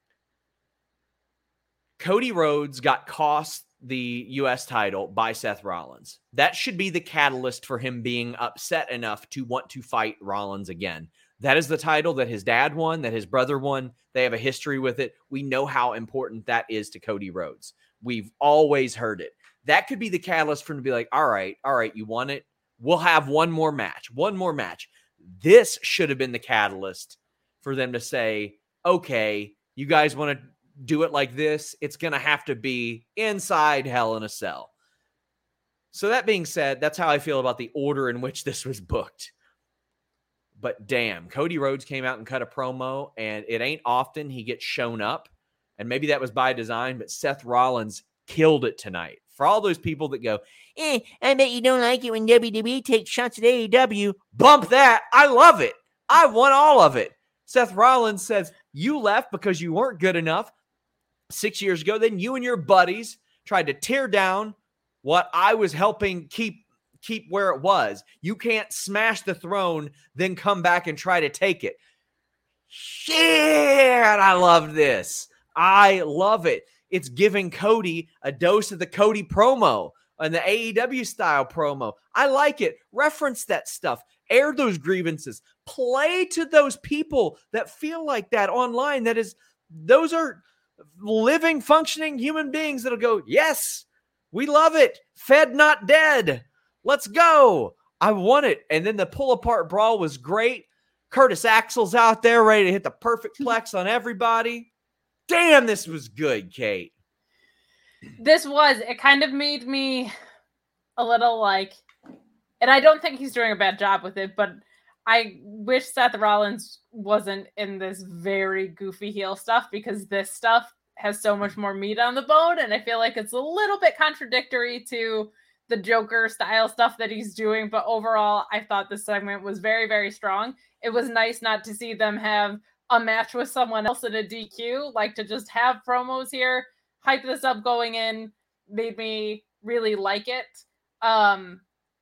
Cody Rhodes got cost the U S title by Seth Rollins. That should be the catalyst for him being upset enough to want to fight Rollins again. That is the title that his dad won, that his brother won. They have a history with it. We know how important that is to Cody Rhodes. We've always heard it. That could be the catalyst for him to be like, all right, all right, you won it. We'll have one more match, one more match. This should have been the catalyst for them to say, okay, you guys want to do it like this? It's going to have to be inside Hell in a Cell. So that being said, that's how I feel about the order in which this was booked. But damn, Cody Rhodes came out and cut a promo, and it ain't often he gets shown up. And maybe that was by design, but Seth Rollins killed it tonight. For all those people that go, eh, I bet you don't like it when W W E takes shots at A E W. Bump that. I love it. I want all of it. Seth Rollins says, you left because you weren't good enough six years ago. Then you and your buddies tried to tear down what I was helping keep keep where it was. You can't smash the throne, then come back and try to take it. Shit, I love this. I love it. It's giving Cody a dose of the Cody promo. and the A E W style promo. I like it. Reference that stuff. Air those grievances. Play to those people that feel like that online. That is, those are living, functioning human beings that'll go, yes, we love it. Fed, not dead. Let's go. I want it. And then the pull apart brawl was great. Curtis Axel's out there ready to hit the perfect plex on everybody. Damn, this was good, Kate. This was, it kind of made me a little like, and I don't think he's doing a bad job with it, but I wish Seth Rollins wasn't in this very goofy heel stuff, because this stuff has so much more meat on the bone. And I feel like it's a little bit contradictory to the Joker style stuff that he's doing. But overall, I thought this segment was very, very strong. It was nice not to see them have a match with someone else in a D Q, like to just have promos here, hype this up going in, made me really like it. Um,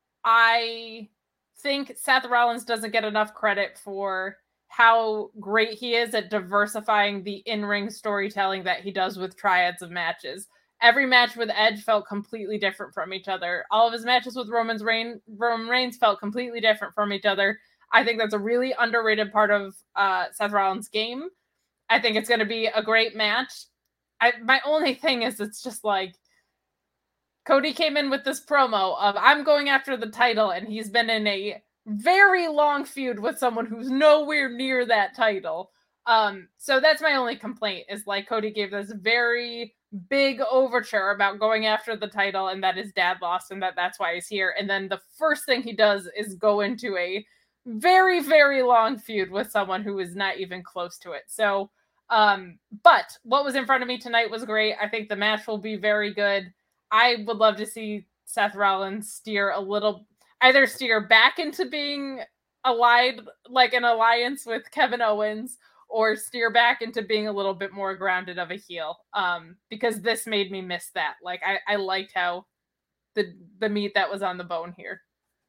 I think Seth Rollins doesn't get enough credit for how great he is at diversifying the in-ring storytelling that he does with triads of matches. Every match with Edge felt completely different from each other. All of his matches with Roman's Reign, Roman Reigns felt completely different from each other. I think that's a really underrated part of uh, Seth Rollins' game. I think it's going to be a great match. I, my only thing is, it's just like, Cody came in with this promo of, I'm going after the title, and he's been in a very long feud with someone who's nowhere near that title. Um, so that's my only complaint, is like Cody gave this very big overture about going after the title and that his dad lost and that that's why he's here. And then the first thing he does is go into a very, very long feud with someone who is not even close to it. So, um, but what was in front of me tonight was great. I think the match will be very good. I would love to see Seth Rollins steer a little, either steer back into being allied, like an alliance with Kevin Owens, or steer back into being a little bit more grounded of a heel. Um, because this made me miss that. Like, I, I liked how the the meat that was on the bone here.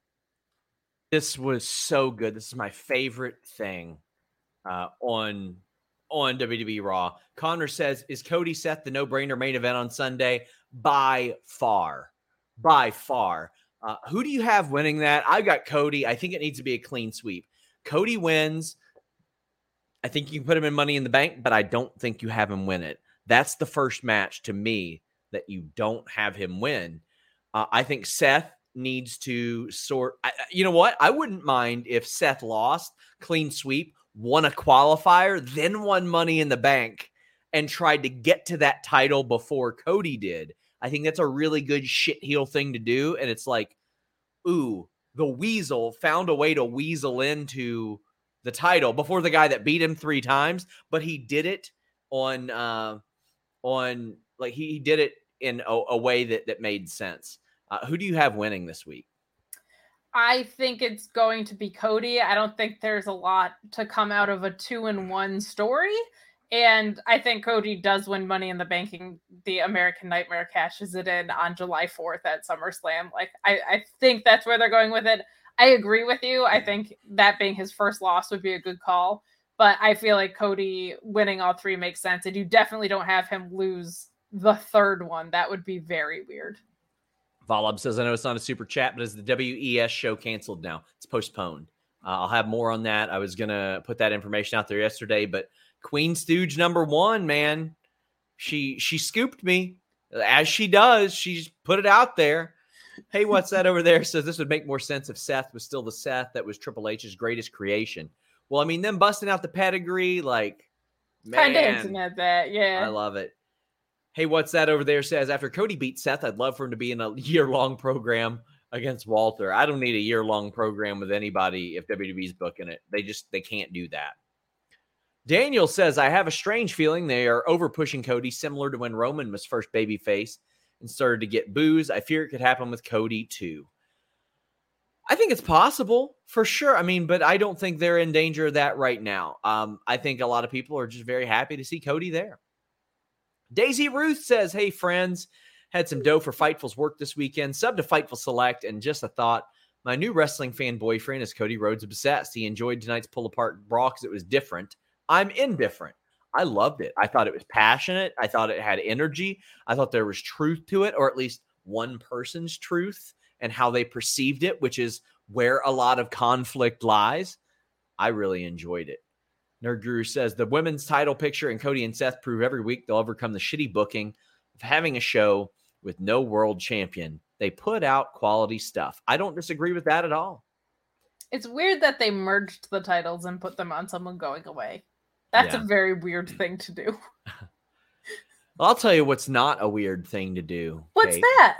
This was so good. This is my favorite thing uh, on on W W E Raw. Connor says, is Cody Seth the no-brainer main event on Sunday? By far. By far. Uh, who do you have winning that? I got Cody. I think it needs to be a clean sweep. Cody wins. I think you can put him in Money in the Bank, but I don't think you have him win it. That's the first match to me that you don't have him win. Uh, I think Seth needs to sort. I, you know what? I wouldn't mind if Seth lost, clean sweep, won a qualifier, then won Money in the Bank, and tried to get to that title before Cody did. I think that's a really good shit heel thing to do. And it's like, ooh, the Weasel found a way to weasel into the title before the guy that beat him three times, but he did it on, uh, on like he, he did it in a, a way that, that made sense. Uh, who do you have winning this week? I think it's going to be Cody. I don't think there's a lot to come out of a two in one story. And I think Cody does win Money in the Banking. The American Nightmare cashes it in on July fourth at SummerSlam. Like, I, I think that's where they're going with it. I agree with you. I think that being his first loss would be a good call. But I feel like Cody winning all three makes sense. And you definitely don't have him lose the third one. That would be very weird. Volub says, I know it's not a super chat, but is the W E S show canceled now? It's postponed. Uh, I'll have more on that. I was going to put that information out there yesterday, but Queen Stooge number one, man, she she scooped me. As she does, she's put it out there. Hey, what's that over there? Says this would make more sense if Seth was still the Seth that was Triple H's greatest creation. Well, I mean, them busting out the pedigree, like, man. Kind of hinting at that, yeah. I love it. Hey, what's that over there? Says, after Cody beat Seth, I'd love for him to be in a year-long program against Walter. I don't need a year-long program with anybody if W W E's booking it. They just, they can't do that. Daniel says, I have a strange feeling they are over-pushing Cody, similar to when Roman was first babyface and started to get boos. I fear it could happen with Cody, too. I think it's possible, for sure. I mean, but I don't think they're in danger of that right now. Um, I think a lot of people are just very happy to see Cody there. Daisy Ruth says, hey, friends, had some dough for Fightful's work this weekend. Sub to Fightful Select, and just a thought, my new wrestling fan boyfriend is Cody Rhodes obsessed. He enjoyed tonight's pull-apart brawl because it was different. I'm indifferent. I loved it. I thought it was passionate. I thought it had energy. I thought there was truth to it, or at least one person's truth and how they perceived it, which is where a lot of conflict lies. I really enjoyed it. Nerd Guru says the women's title picture and Cody and Seth prove every week they'll overcome the shitty booking of having a show with no world champion. They put out quality stuff. I don't disagree with that at all. It's weird that they merged the titles and put them on someone going away. That's yeah. a very weird thing to do. Well, I'll tell you what's not a weird thing to do. What's Kate. that?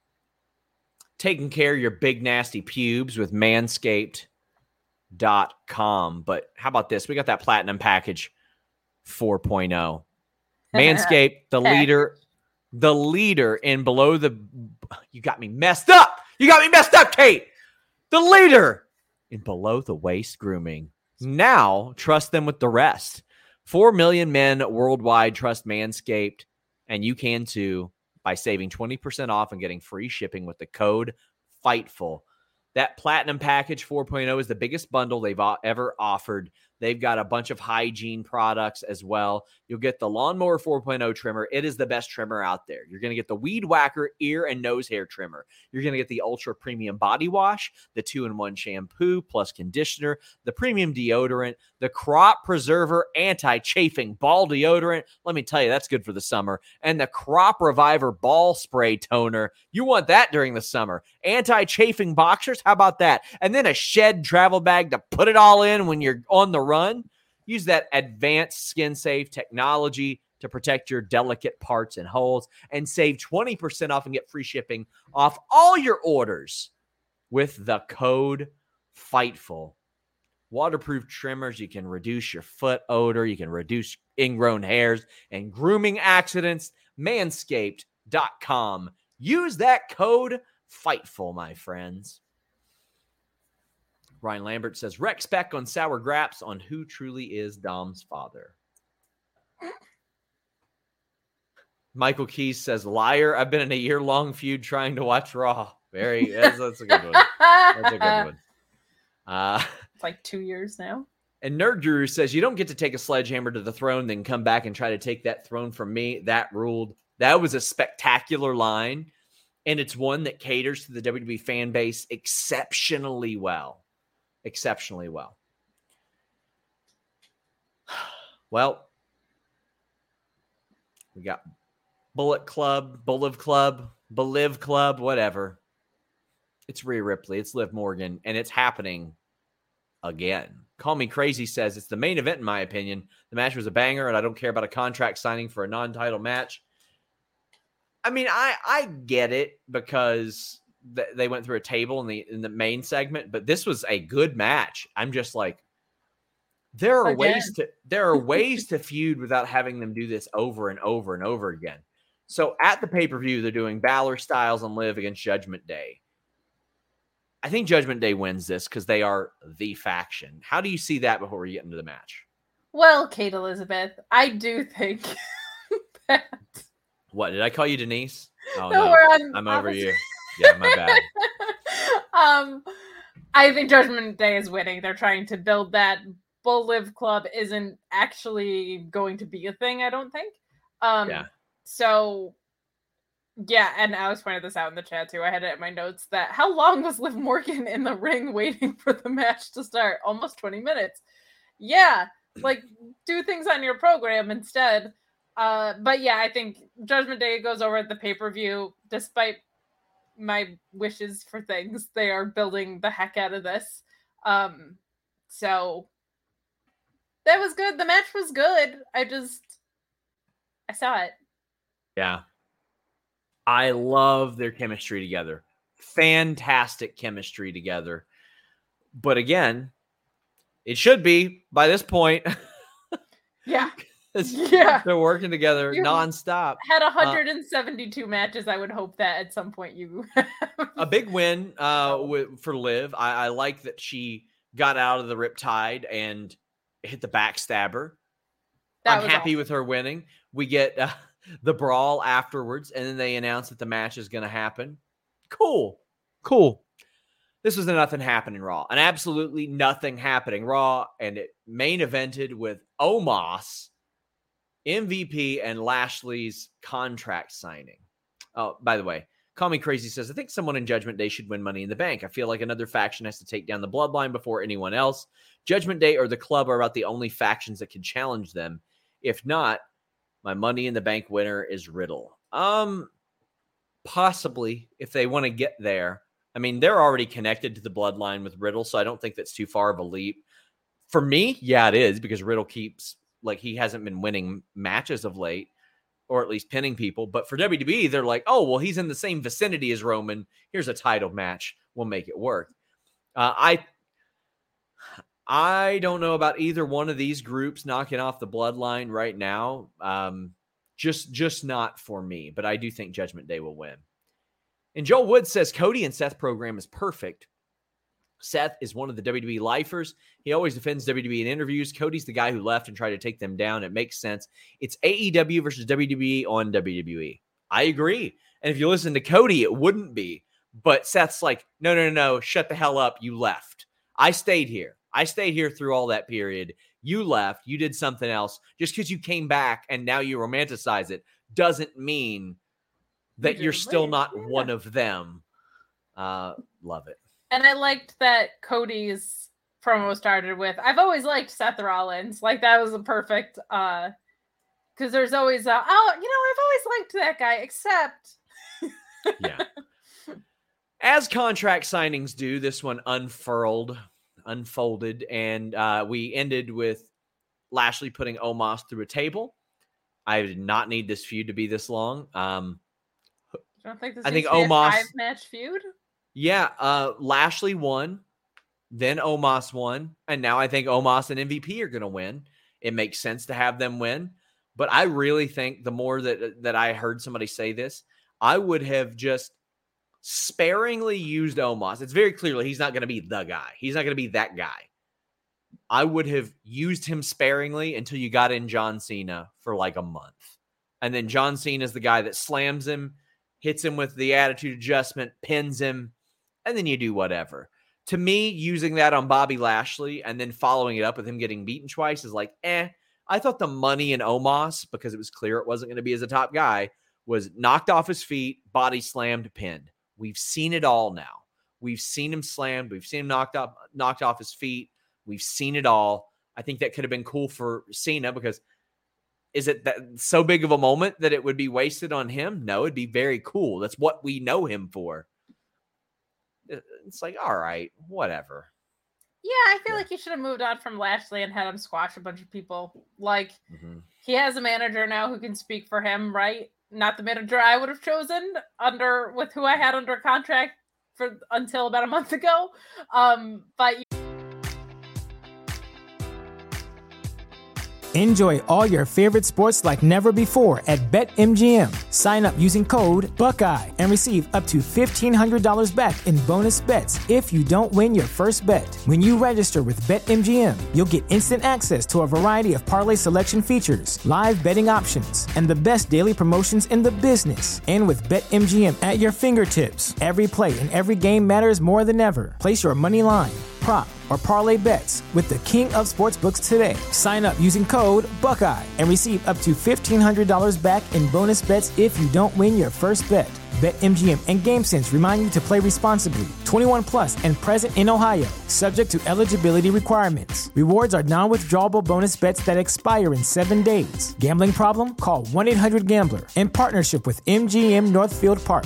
Taking care of your big nasty pubes with manscaped dot com. But how about this? We got that platinum package four point oh. Manscaped, the leader, the leader in below the, you got me messed up. You got me messed up, Kate. The leader in below the waist grooming. Now trust them with the rest. Four million men worldwide trust Manscaped, and you can too by saving twenty percent off and getting free shipping with the code FIGHTFUL. That Platinum Package four point oh is the biggest bundle they've ever offered. They've got a bunch of hygiene products as well. You'll get the Lawnmower four point oh trimmer. It is the best trimmer out there. You're going to get the Weed Whacker ear and nose hair trimmer. You're going to get the Ultra Premium Body Wash, the two in one shampoo plus conditioner, the Premium Deodorant, the Crop Preserver Anti-Chafing Ball Deodorant. Let me tell you, that's good for the summer. And the Crop Reviver Ball Spray Toner. You want that during the summer. Anti-Chafing Boxers. How about that? And then a Shed travel bag to put it all in when you're on the run. Use that advanced skin-safe technology to protect your delicate parts and holes and save twenty percent off and get free shipping off all your orders with the code FIGHTFUL. Waterproof trimmers. You can reduce your foot odor. You can reduce ingrown hairs and grooming accidents. manscaped dot com. Use that code FIGHTFUL, my friends. Ryan Lambert says, Rex Beck on Sour Graps on who truly is Dom's father. Michael Keys says, liar. I've been in a year-long feud trying to watch Raw. Very, that's, that's a good one. That's a good one. Uh, it's like two years now. And Nerd Guru says, you don't get to take a sledgehammer to the throne, then come back and try to take that throne from me. That ruled. That was a spectacular line. And it's one that caters to the W W E fan base exceptionally well. Exceptionally well. Well, we got Bullet Club, Bulliv Club, Beliv Club, whatever. It's Rhea Ripley, it's Liv Morgan, and it's happening again. Call Me Crazy says it's the main event, in my opinion. The match was a banger, and I don't care about a contract signing for a non-title match. I mean, I, I get it because th- they went through a table in the in the main segment, but this was a good match. I'm just like, there are again. ways to there are ways to feud without having them do this over and over and over again. So at the pay-per-view, they're doing Balor, Styles, and Liv against Judgment Day. I think Judgment Day wins this because they are the faction. How do you see that before we get into the match? Well, Kate Elizabeth, I do think that. What, did I call you Denise? Oh, no, no. We're on I'm over you. Yeah, my bad. um, I think Judgment Day is winning. They're trying to build that. Bull Live Club isn't actually going to be a thing, I don't think. Um, yeah. So, yeah, and Alex pointed this out in the chat, too. I had it in my notes that how long was Liv Morgan in the ring waiting for the match to start? Almost twenty minutes. Yeah, like, do things on your program instead. Uh, but yeah, I think Judgment Day goes over at the pay-per-view. Despite my wishes for things, they are building the heck out of this. Um, so that was good. The match was good. I just, I saw it. Yeah. I love their chemistry together. Fantastic chemistry together. But again, it should be by this point. Yeah. Yeah, they're working together you nonstop. Had one hundred seventy-two uh, matches. I would hope that at some point you a big win uh, with, for Liv. I, I like that she got out of the Riptide and hit the backstabber. That I'm happy awesome. with her winning. We get uh, the brawl afterwards, and then they announce that the match is going to happen. Cool, cool. This was a nothing happening Raw, and absolutely nothing happening Raw, and it main evented with Omos, M V P, and Lashley's contract signing. Oh, by the way, Call Me Crazy says, I think someone in Judgment Day should win Money in the Bank. I feel like another faction has to take down the Bloodline before anyone else. Judgment Day or the Club are about the only factions that can challenge them. If not, my Money in the Bank winner is Riddle. Um, possibly, if they want to get there. I mean, they're already connected to the Bloodline with Riddle, so I don't think that's too far of a leap. For me, yeah, it is, because Riddle keeps, like, he hasn't been winning matches of late, or at least pinning people. But for W W E, they're like, oh, well, he's in the same vicinity as Roman. Here's a title match. We'll make it work. Uh, I I don't know about either one of these groups knocking off the Bloodline right now. Um, just, just not for me. But I do think Judgment Day will win. And Joel Wood says, Cody and Seth program is perfect. Seth is one of the W W E lifers. He always defends W W E in interviews. Cody's the guy who left and tried to take them down. It makes sense. It's A E W versus W W E on W W E. I agree. And if you listen to Cody, it wouldn't be. But Seth's like, no, no, no, no, shut the hell up. You left. I stayed here. I stayed here through all that period. You left. You did something else. Just because you came back and now you romanticize it doesn't mean that you're still not yeah. one of them. Uh, love it. And I liked that Cody's promo started with, I've always liked Seth Rollins. Like, that was a perfect, uh, because there's always, a, oh, you know, I've always liked that guy, except. Yeah. As contract signings do, this one unfurled, unfolded, and uh, we ended with Lashley putting Omos through a table. I did not need this feud to be this long. Um, I don't think this I think needs to be Omos, a five-match feud. Yeah, uh, Lashley won, then Omos won, and now I think Omos and M V P are going to win. It makes sense to have them win, but I really think the more that that I heard somebody say this, I would have just sparingly used Omos. It's very clearly he's not going to be the guy. He's not going to be that guy. I would have used him sparingly until you got in John Cena for like a month, and then John Cena is the guy that slams him, hits him with the attitude adjustment, pins him, and then you do whatever. To me, using that on Bobby Lashley and then following it up with him getting beaten twice is like, eh. I thought the money in Omos, because it was clear it wasn't going to be as a top guy, was knocked off his feet, body slammed, pinned. We've seen it all now. We've seen him slammed. We've seen him knocked up, knocked off his feet. We've seen it all. I think that could have been cool for Cena, because is it that so big of a moment that it would be wasted on him? No, it'd be very cool. That's what we know him for. It's like, all right, whatever. Yeah, I feel yeah. like he should have moved on from Lashley and had him squash a bunch of people. Like, mm-hmm. he has a manager now who can speak for him, right? Not the manager I would have chosen under with who I had under contract for until about a month ago. Um, but Enjoy all your favorite sports like never before at BetMGM. Sign up using code Buckeye and receive up to fifteen hundred dollars back in bonus bets if you don't win your first bet. When you register with BetMGM, you'll get instant access to a variety of parlay selection features, live betting options, and the best daily promotions in the business. And with BetMGM at your fingertips, every play and every game matters more than ever. Place your money line, prop, or parlay bets with the king of sportsbooks today. Sign up using code Buckeye and receive up to fifteen hundred dollars back in bonus bets if you don't win your first bet. BetMGM and GameSense remind you to play responsibly. twenty-one plus and present in Ohio, subject to eligibility requirements. Rewards are non-withdrawable bonus bets that expire in seven days. Gambling problem? Call one eight hundred gambler. In partnership with M G M Northfield Park.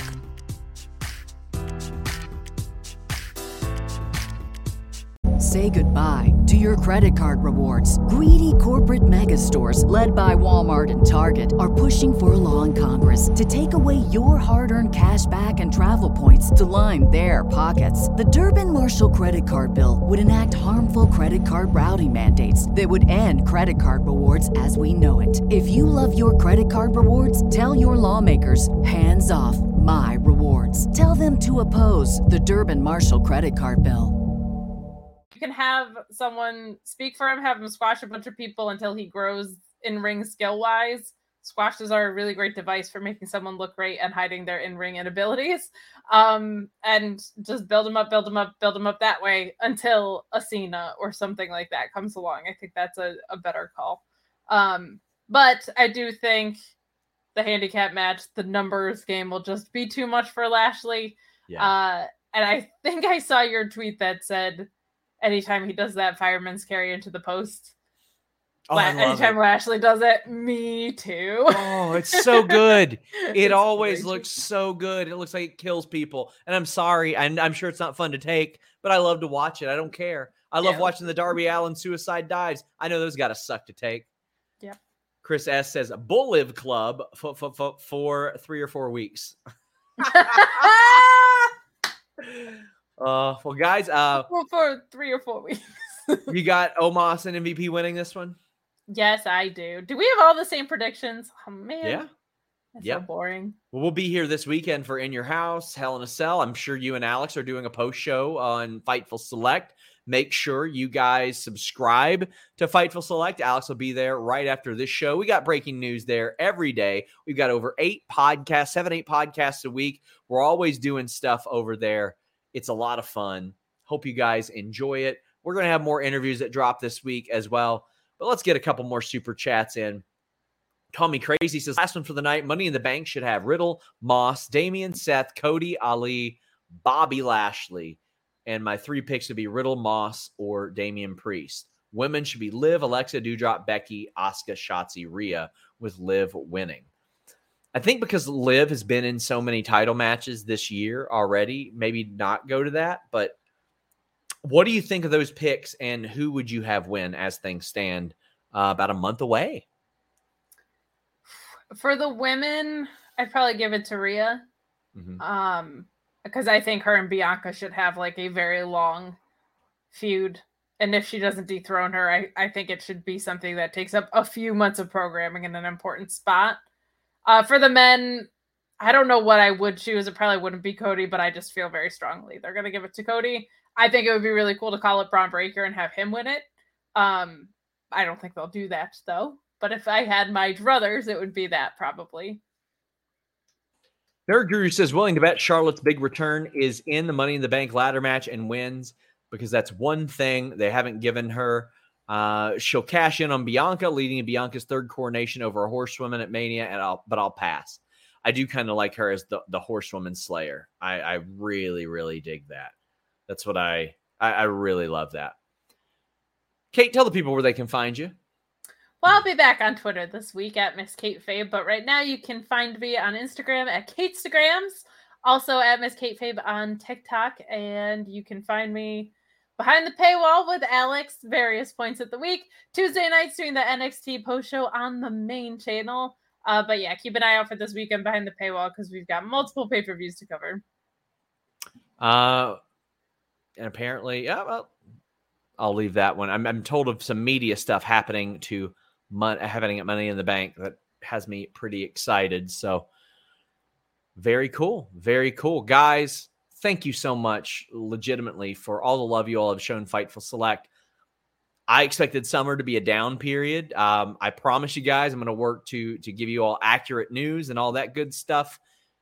Say goodbye to your credit card rewards. Greedy corporate mega stores, led by Walmart and Target, are pushing for a law in Congress to take away your hard-earned cash back and travel points to line their pockets. The Durbin-Marshall credit card bill would enact harmful credit card routing mandates that would end credit card rewards as we know it. If you love your credit card rewards, tell your lawmakers, hands off my rewards. Tell them to oppose the Durbin-Marshall credit card bill. You can have someone speak for him, have him squash a bunch of people until he grows in-ring skill-wise. Squashes are a really great device for making someone look great and hiding their in-ring inabilities. Um, and just build them up, build them up, build them up that way until a Cena or something like that comes along. I think that's a, a better call. Um, but I do think the handicap match, the numbers game will just be too much for Lashley. Yeah. Uh, and I think I saw your tweet that said anytime he does that fireman's carry into the post, Oh, La- I love anytime it. Lashley does it, me too. Oh, it's so good. It It's always great. looks so good. It looks like it kills people. And I'm sorry. And I'm sure it's not fun to take, but I love to watch it. I don't care. I love Yeah. watching the Darby Allin suicide dives. I know those got to suck to take. Yeah. Chris S says, Bull Live Club for, for, for, for three or four weeks. Uh, well, guys, uh, for, for three or four weeks. you got Omos and M V P winning this one? Yes, I do. Do we have all the same predictions? Oh, man. Yeah. That's Yep. so boring. Well, we'll be here this weekend for In Your House, Hell in a Cell. I'm sure you and Alex are doing a post show on Fightful Select. Make sure you guys subscribe to Fightful Select. Alex will be there right after this show. We got breaking news there every day. We've got over eight podcasts, seven, eight podcasts a week. We're always doing stuff over there. It's a lot of fun. Hope you guys enjoy it. We're going to have more interviews that drop this week as well. But let's get a couple more super chats in. Call Me Crazy says, last one for the night. Money in the Bank should have Riddle, Moss, Damian, Seth, Cody, Ali, Bobby Lashley. And my three picks would be Riddle, Moss, or Damian Priest. Women should be Liv, Alexa, Doudrop, Becky, Asuka, Shotzi, Rhea, with Liv winning. I think because Liv has been in so many title matches this year already, maybe not go to that. But what do you think of those picks, and who would you have win as things stand uh, about a month away? For the women, I'd probably give it to Rhea. Mm-hmm. Um, because I think her and Bianca should have like a very long feud. And if she doesn't dethrone her, I, I think it should be something that takes up a few months of programming in an important spot. Uh, for the men, I don't know what I would choose. It probably wouldn't be Cody, but I just feel very strongly they're going to give it to Cody. I think it would be really cool to call it Braun Breaker and have him win it. Um, I don't think they'll do that, though. But if I had my druthers, it would be that probably. Nerd Guru says, willing to bet Charlotte's big return is in the Money in the Bank ladder match and wins, because that's one thing they haven't given her. Uh, she'll cash in on Bianca, leading to Bianca's third coronation over a horsewoman at Mania, and I'll, but I'll pass. I do kind of like her as the, the horsewoman slayer. I, I really, really dig that. That's what I, I, I really love that. Kate, tell the people where they can find you. Well, I'll be back on Twitter this week at Miss Kate Fabe, but right now you can find me on Instagram at Katestagrams, also at Miss Kate Fabe on TikTok, and you can find me behind the paywall with Alex various points of the week. Tuesday nights doing the N X T post show on the main channel. Uh, but yeah, keep an eye out for this weekend behind the paywall because we've got multiple pay-per-views to cover. Uh, and apparently, yeah, well, I'll leave that one. I'm, I'm told of some media stuff happening to mon- happening at Money in the Bank that has me pretty excited. So very cool. Very cool. Guys, thank you so much legitimately for all the love you all have shown Fightful Select. I expected summer to be a down period. Um, I promise you guys I'm going to work to, to give you all accurate news and all that good stuff.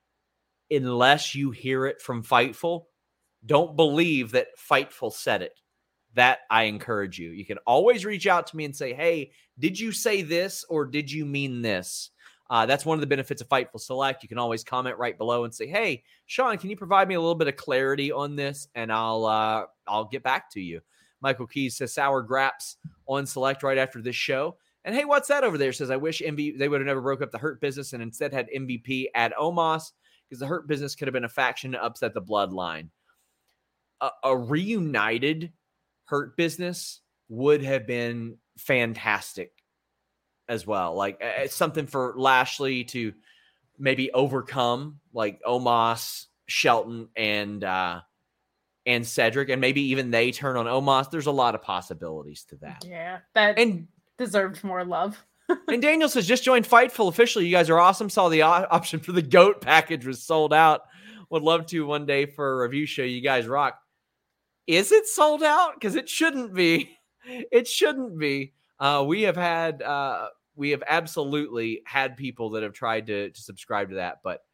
Unless you hear it from Fightful, don't believe that Fightful said it. That I encourage you. You can always reach out to me and say, hey, did you say this or did you mean this? Uh, that's one of the benefits of Fightful Select. You can always comment right below and say, hey, Sean, can you provide me a little bit of clarity on this? And I'll uh, I'll get back to you. Michael Keys says, sour graps on Select right after this show. And hey, what's that over there? Says, I wish M V P, they would have never broke up the Hurt Business and instead had M V P add Omos, because the Hurt Business could have been a faction to upset the Bloodline. A, a reunited Hurt Business would have been fantastic as well. Like, it's something for Lashley to maybe overcome, like Omos, Shelton, and uh, and Cedric, and maybe even they turn on Omos. There's a lot of possibilities to that. Yeah, that And deserved more love. and Daniel says, just joined Fightful officially. You guys are awesome. Saw the o- option for the GOAT package was sold out. Would love to one day for a review show. You guys rock. Is it sold out? Because it shouldn't be. It shouldn't be. Uh, we have had, uh, we have absolutely had people that have tried to, to subscribe to that. But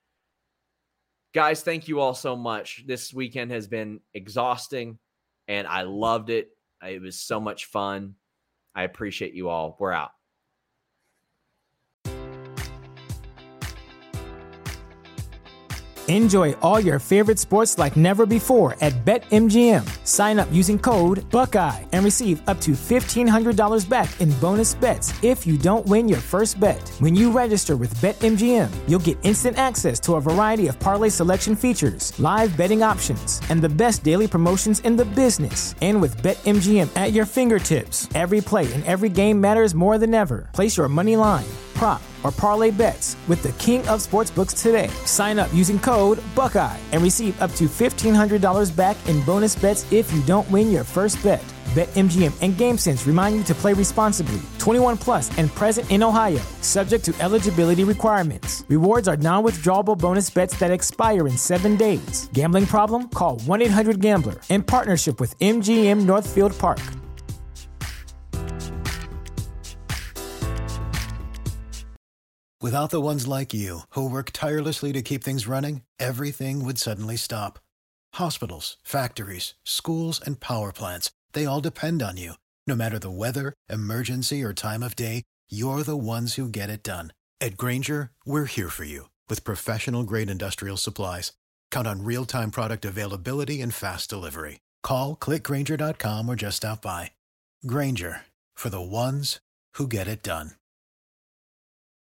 guys, thank you all so much. This weekend has been exhausting, and I loved it. It was so much fun. I appreciate you all. We're out. Enjoy all your favorite sports like never before at BetMGM. Sign up using code Buckeye and receive up to fifteen hundred dollars back in bonus bets if you don't win your first bet. When you register with BetMGM, you'll get instant access to a variety of parlay selection features, live betting options, and the best daily promotions in the business. And with BetMGM at your fingertips, every play and every game matters more than ever. Place your money line, prop, or parlay bets with the king of sportsbooks today. Sign up using code Buckeye and receive up to fifteen hundred dollars back in bonus bets if you don't win your first bet. BetMGM and GameSense remind you to play responsibly. twenty-one plus and present in Ohio, subject to eligibility requirements. Rewards are non-withdrawable bonus bets that expire in seven days. Gambling problem? Call one eight hundred gambler in partnership with M G M Northfield Park. Without the ones like you, who work tirelessly to keep things running, everything would suddenly stop. Hospitals, factories, schools, and power plants, they all depend on you. No matter the weather, emergency, or time of day, you're the ones who get it done. At Grainger, we're here for you with professional-grade industrial supplies. Count on real-time product availability and fast delivery. Call, click Grainger dot com, or just stop by. Grainger, for the ones who get it done.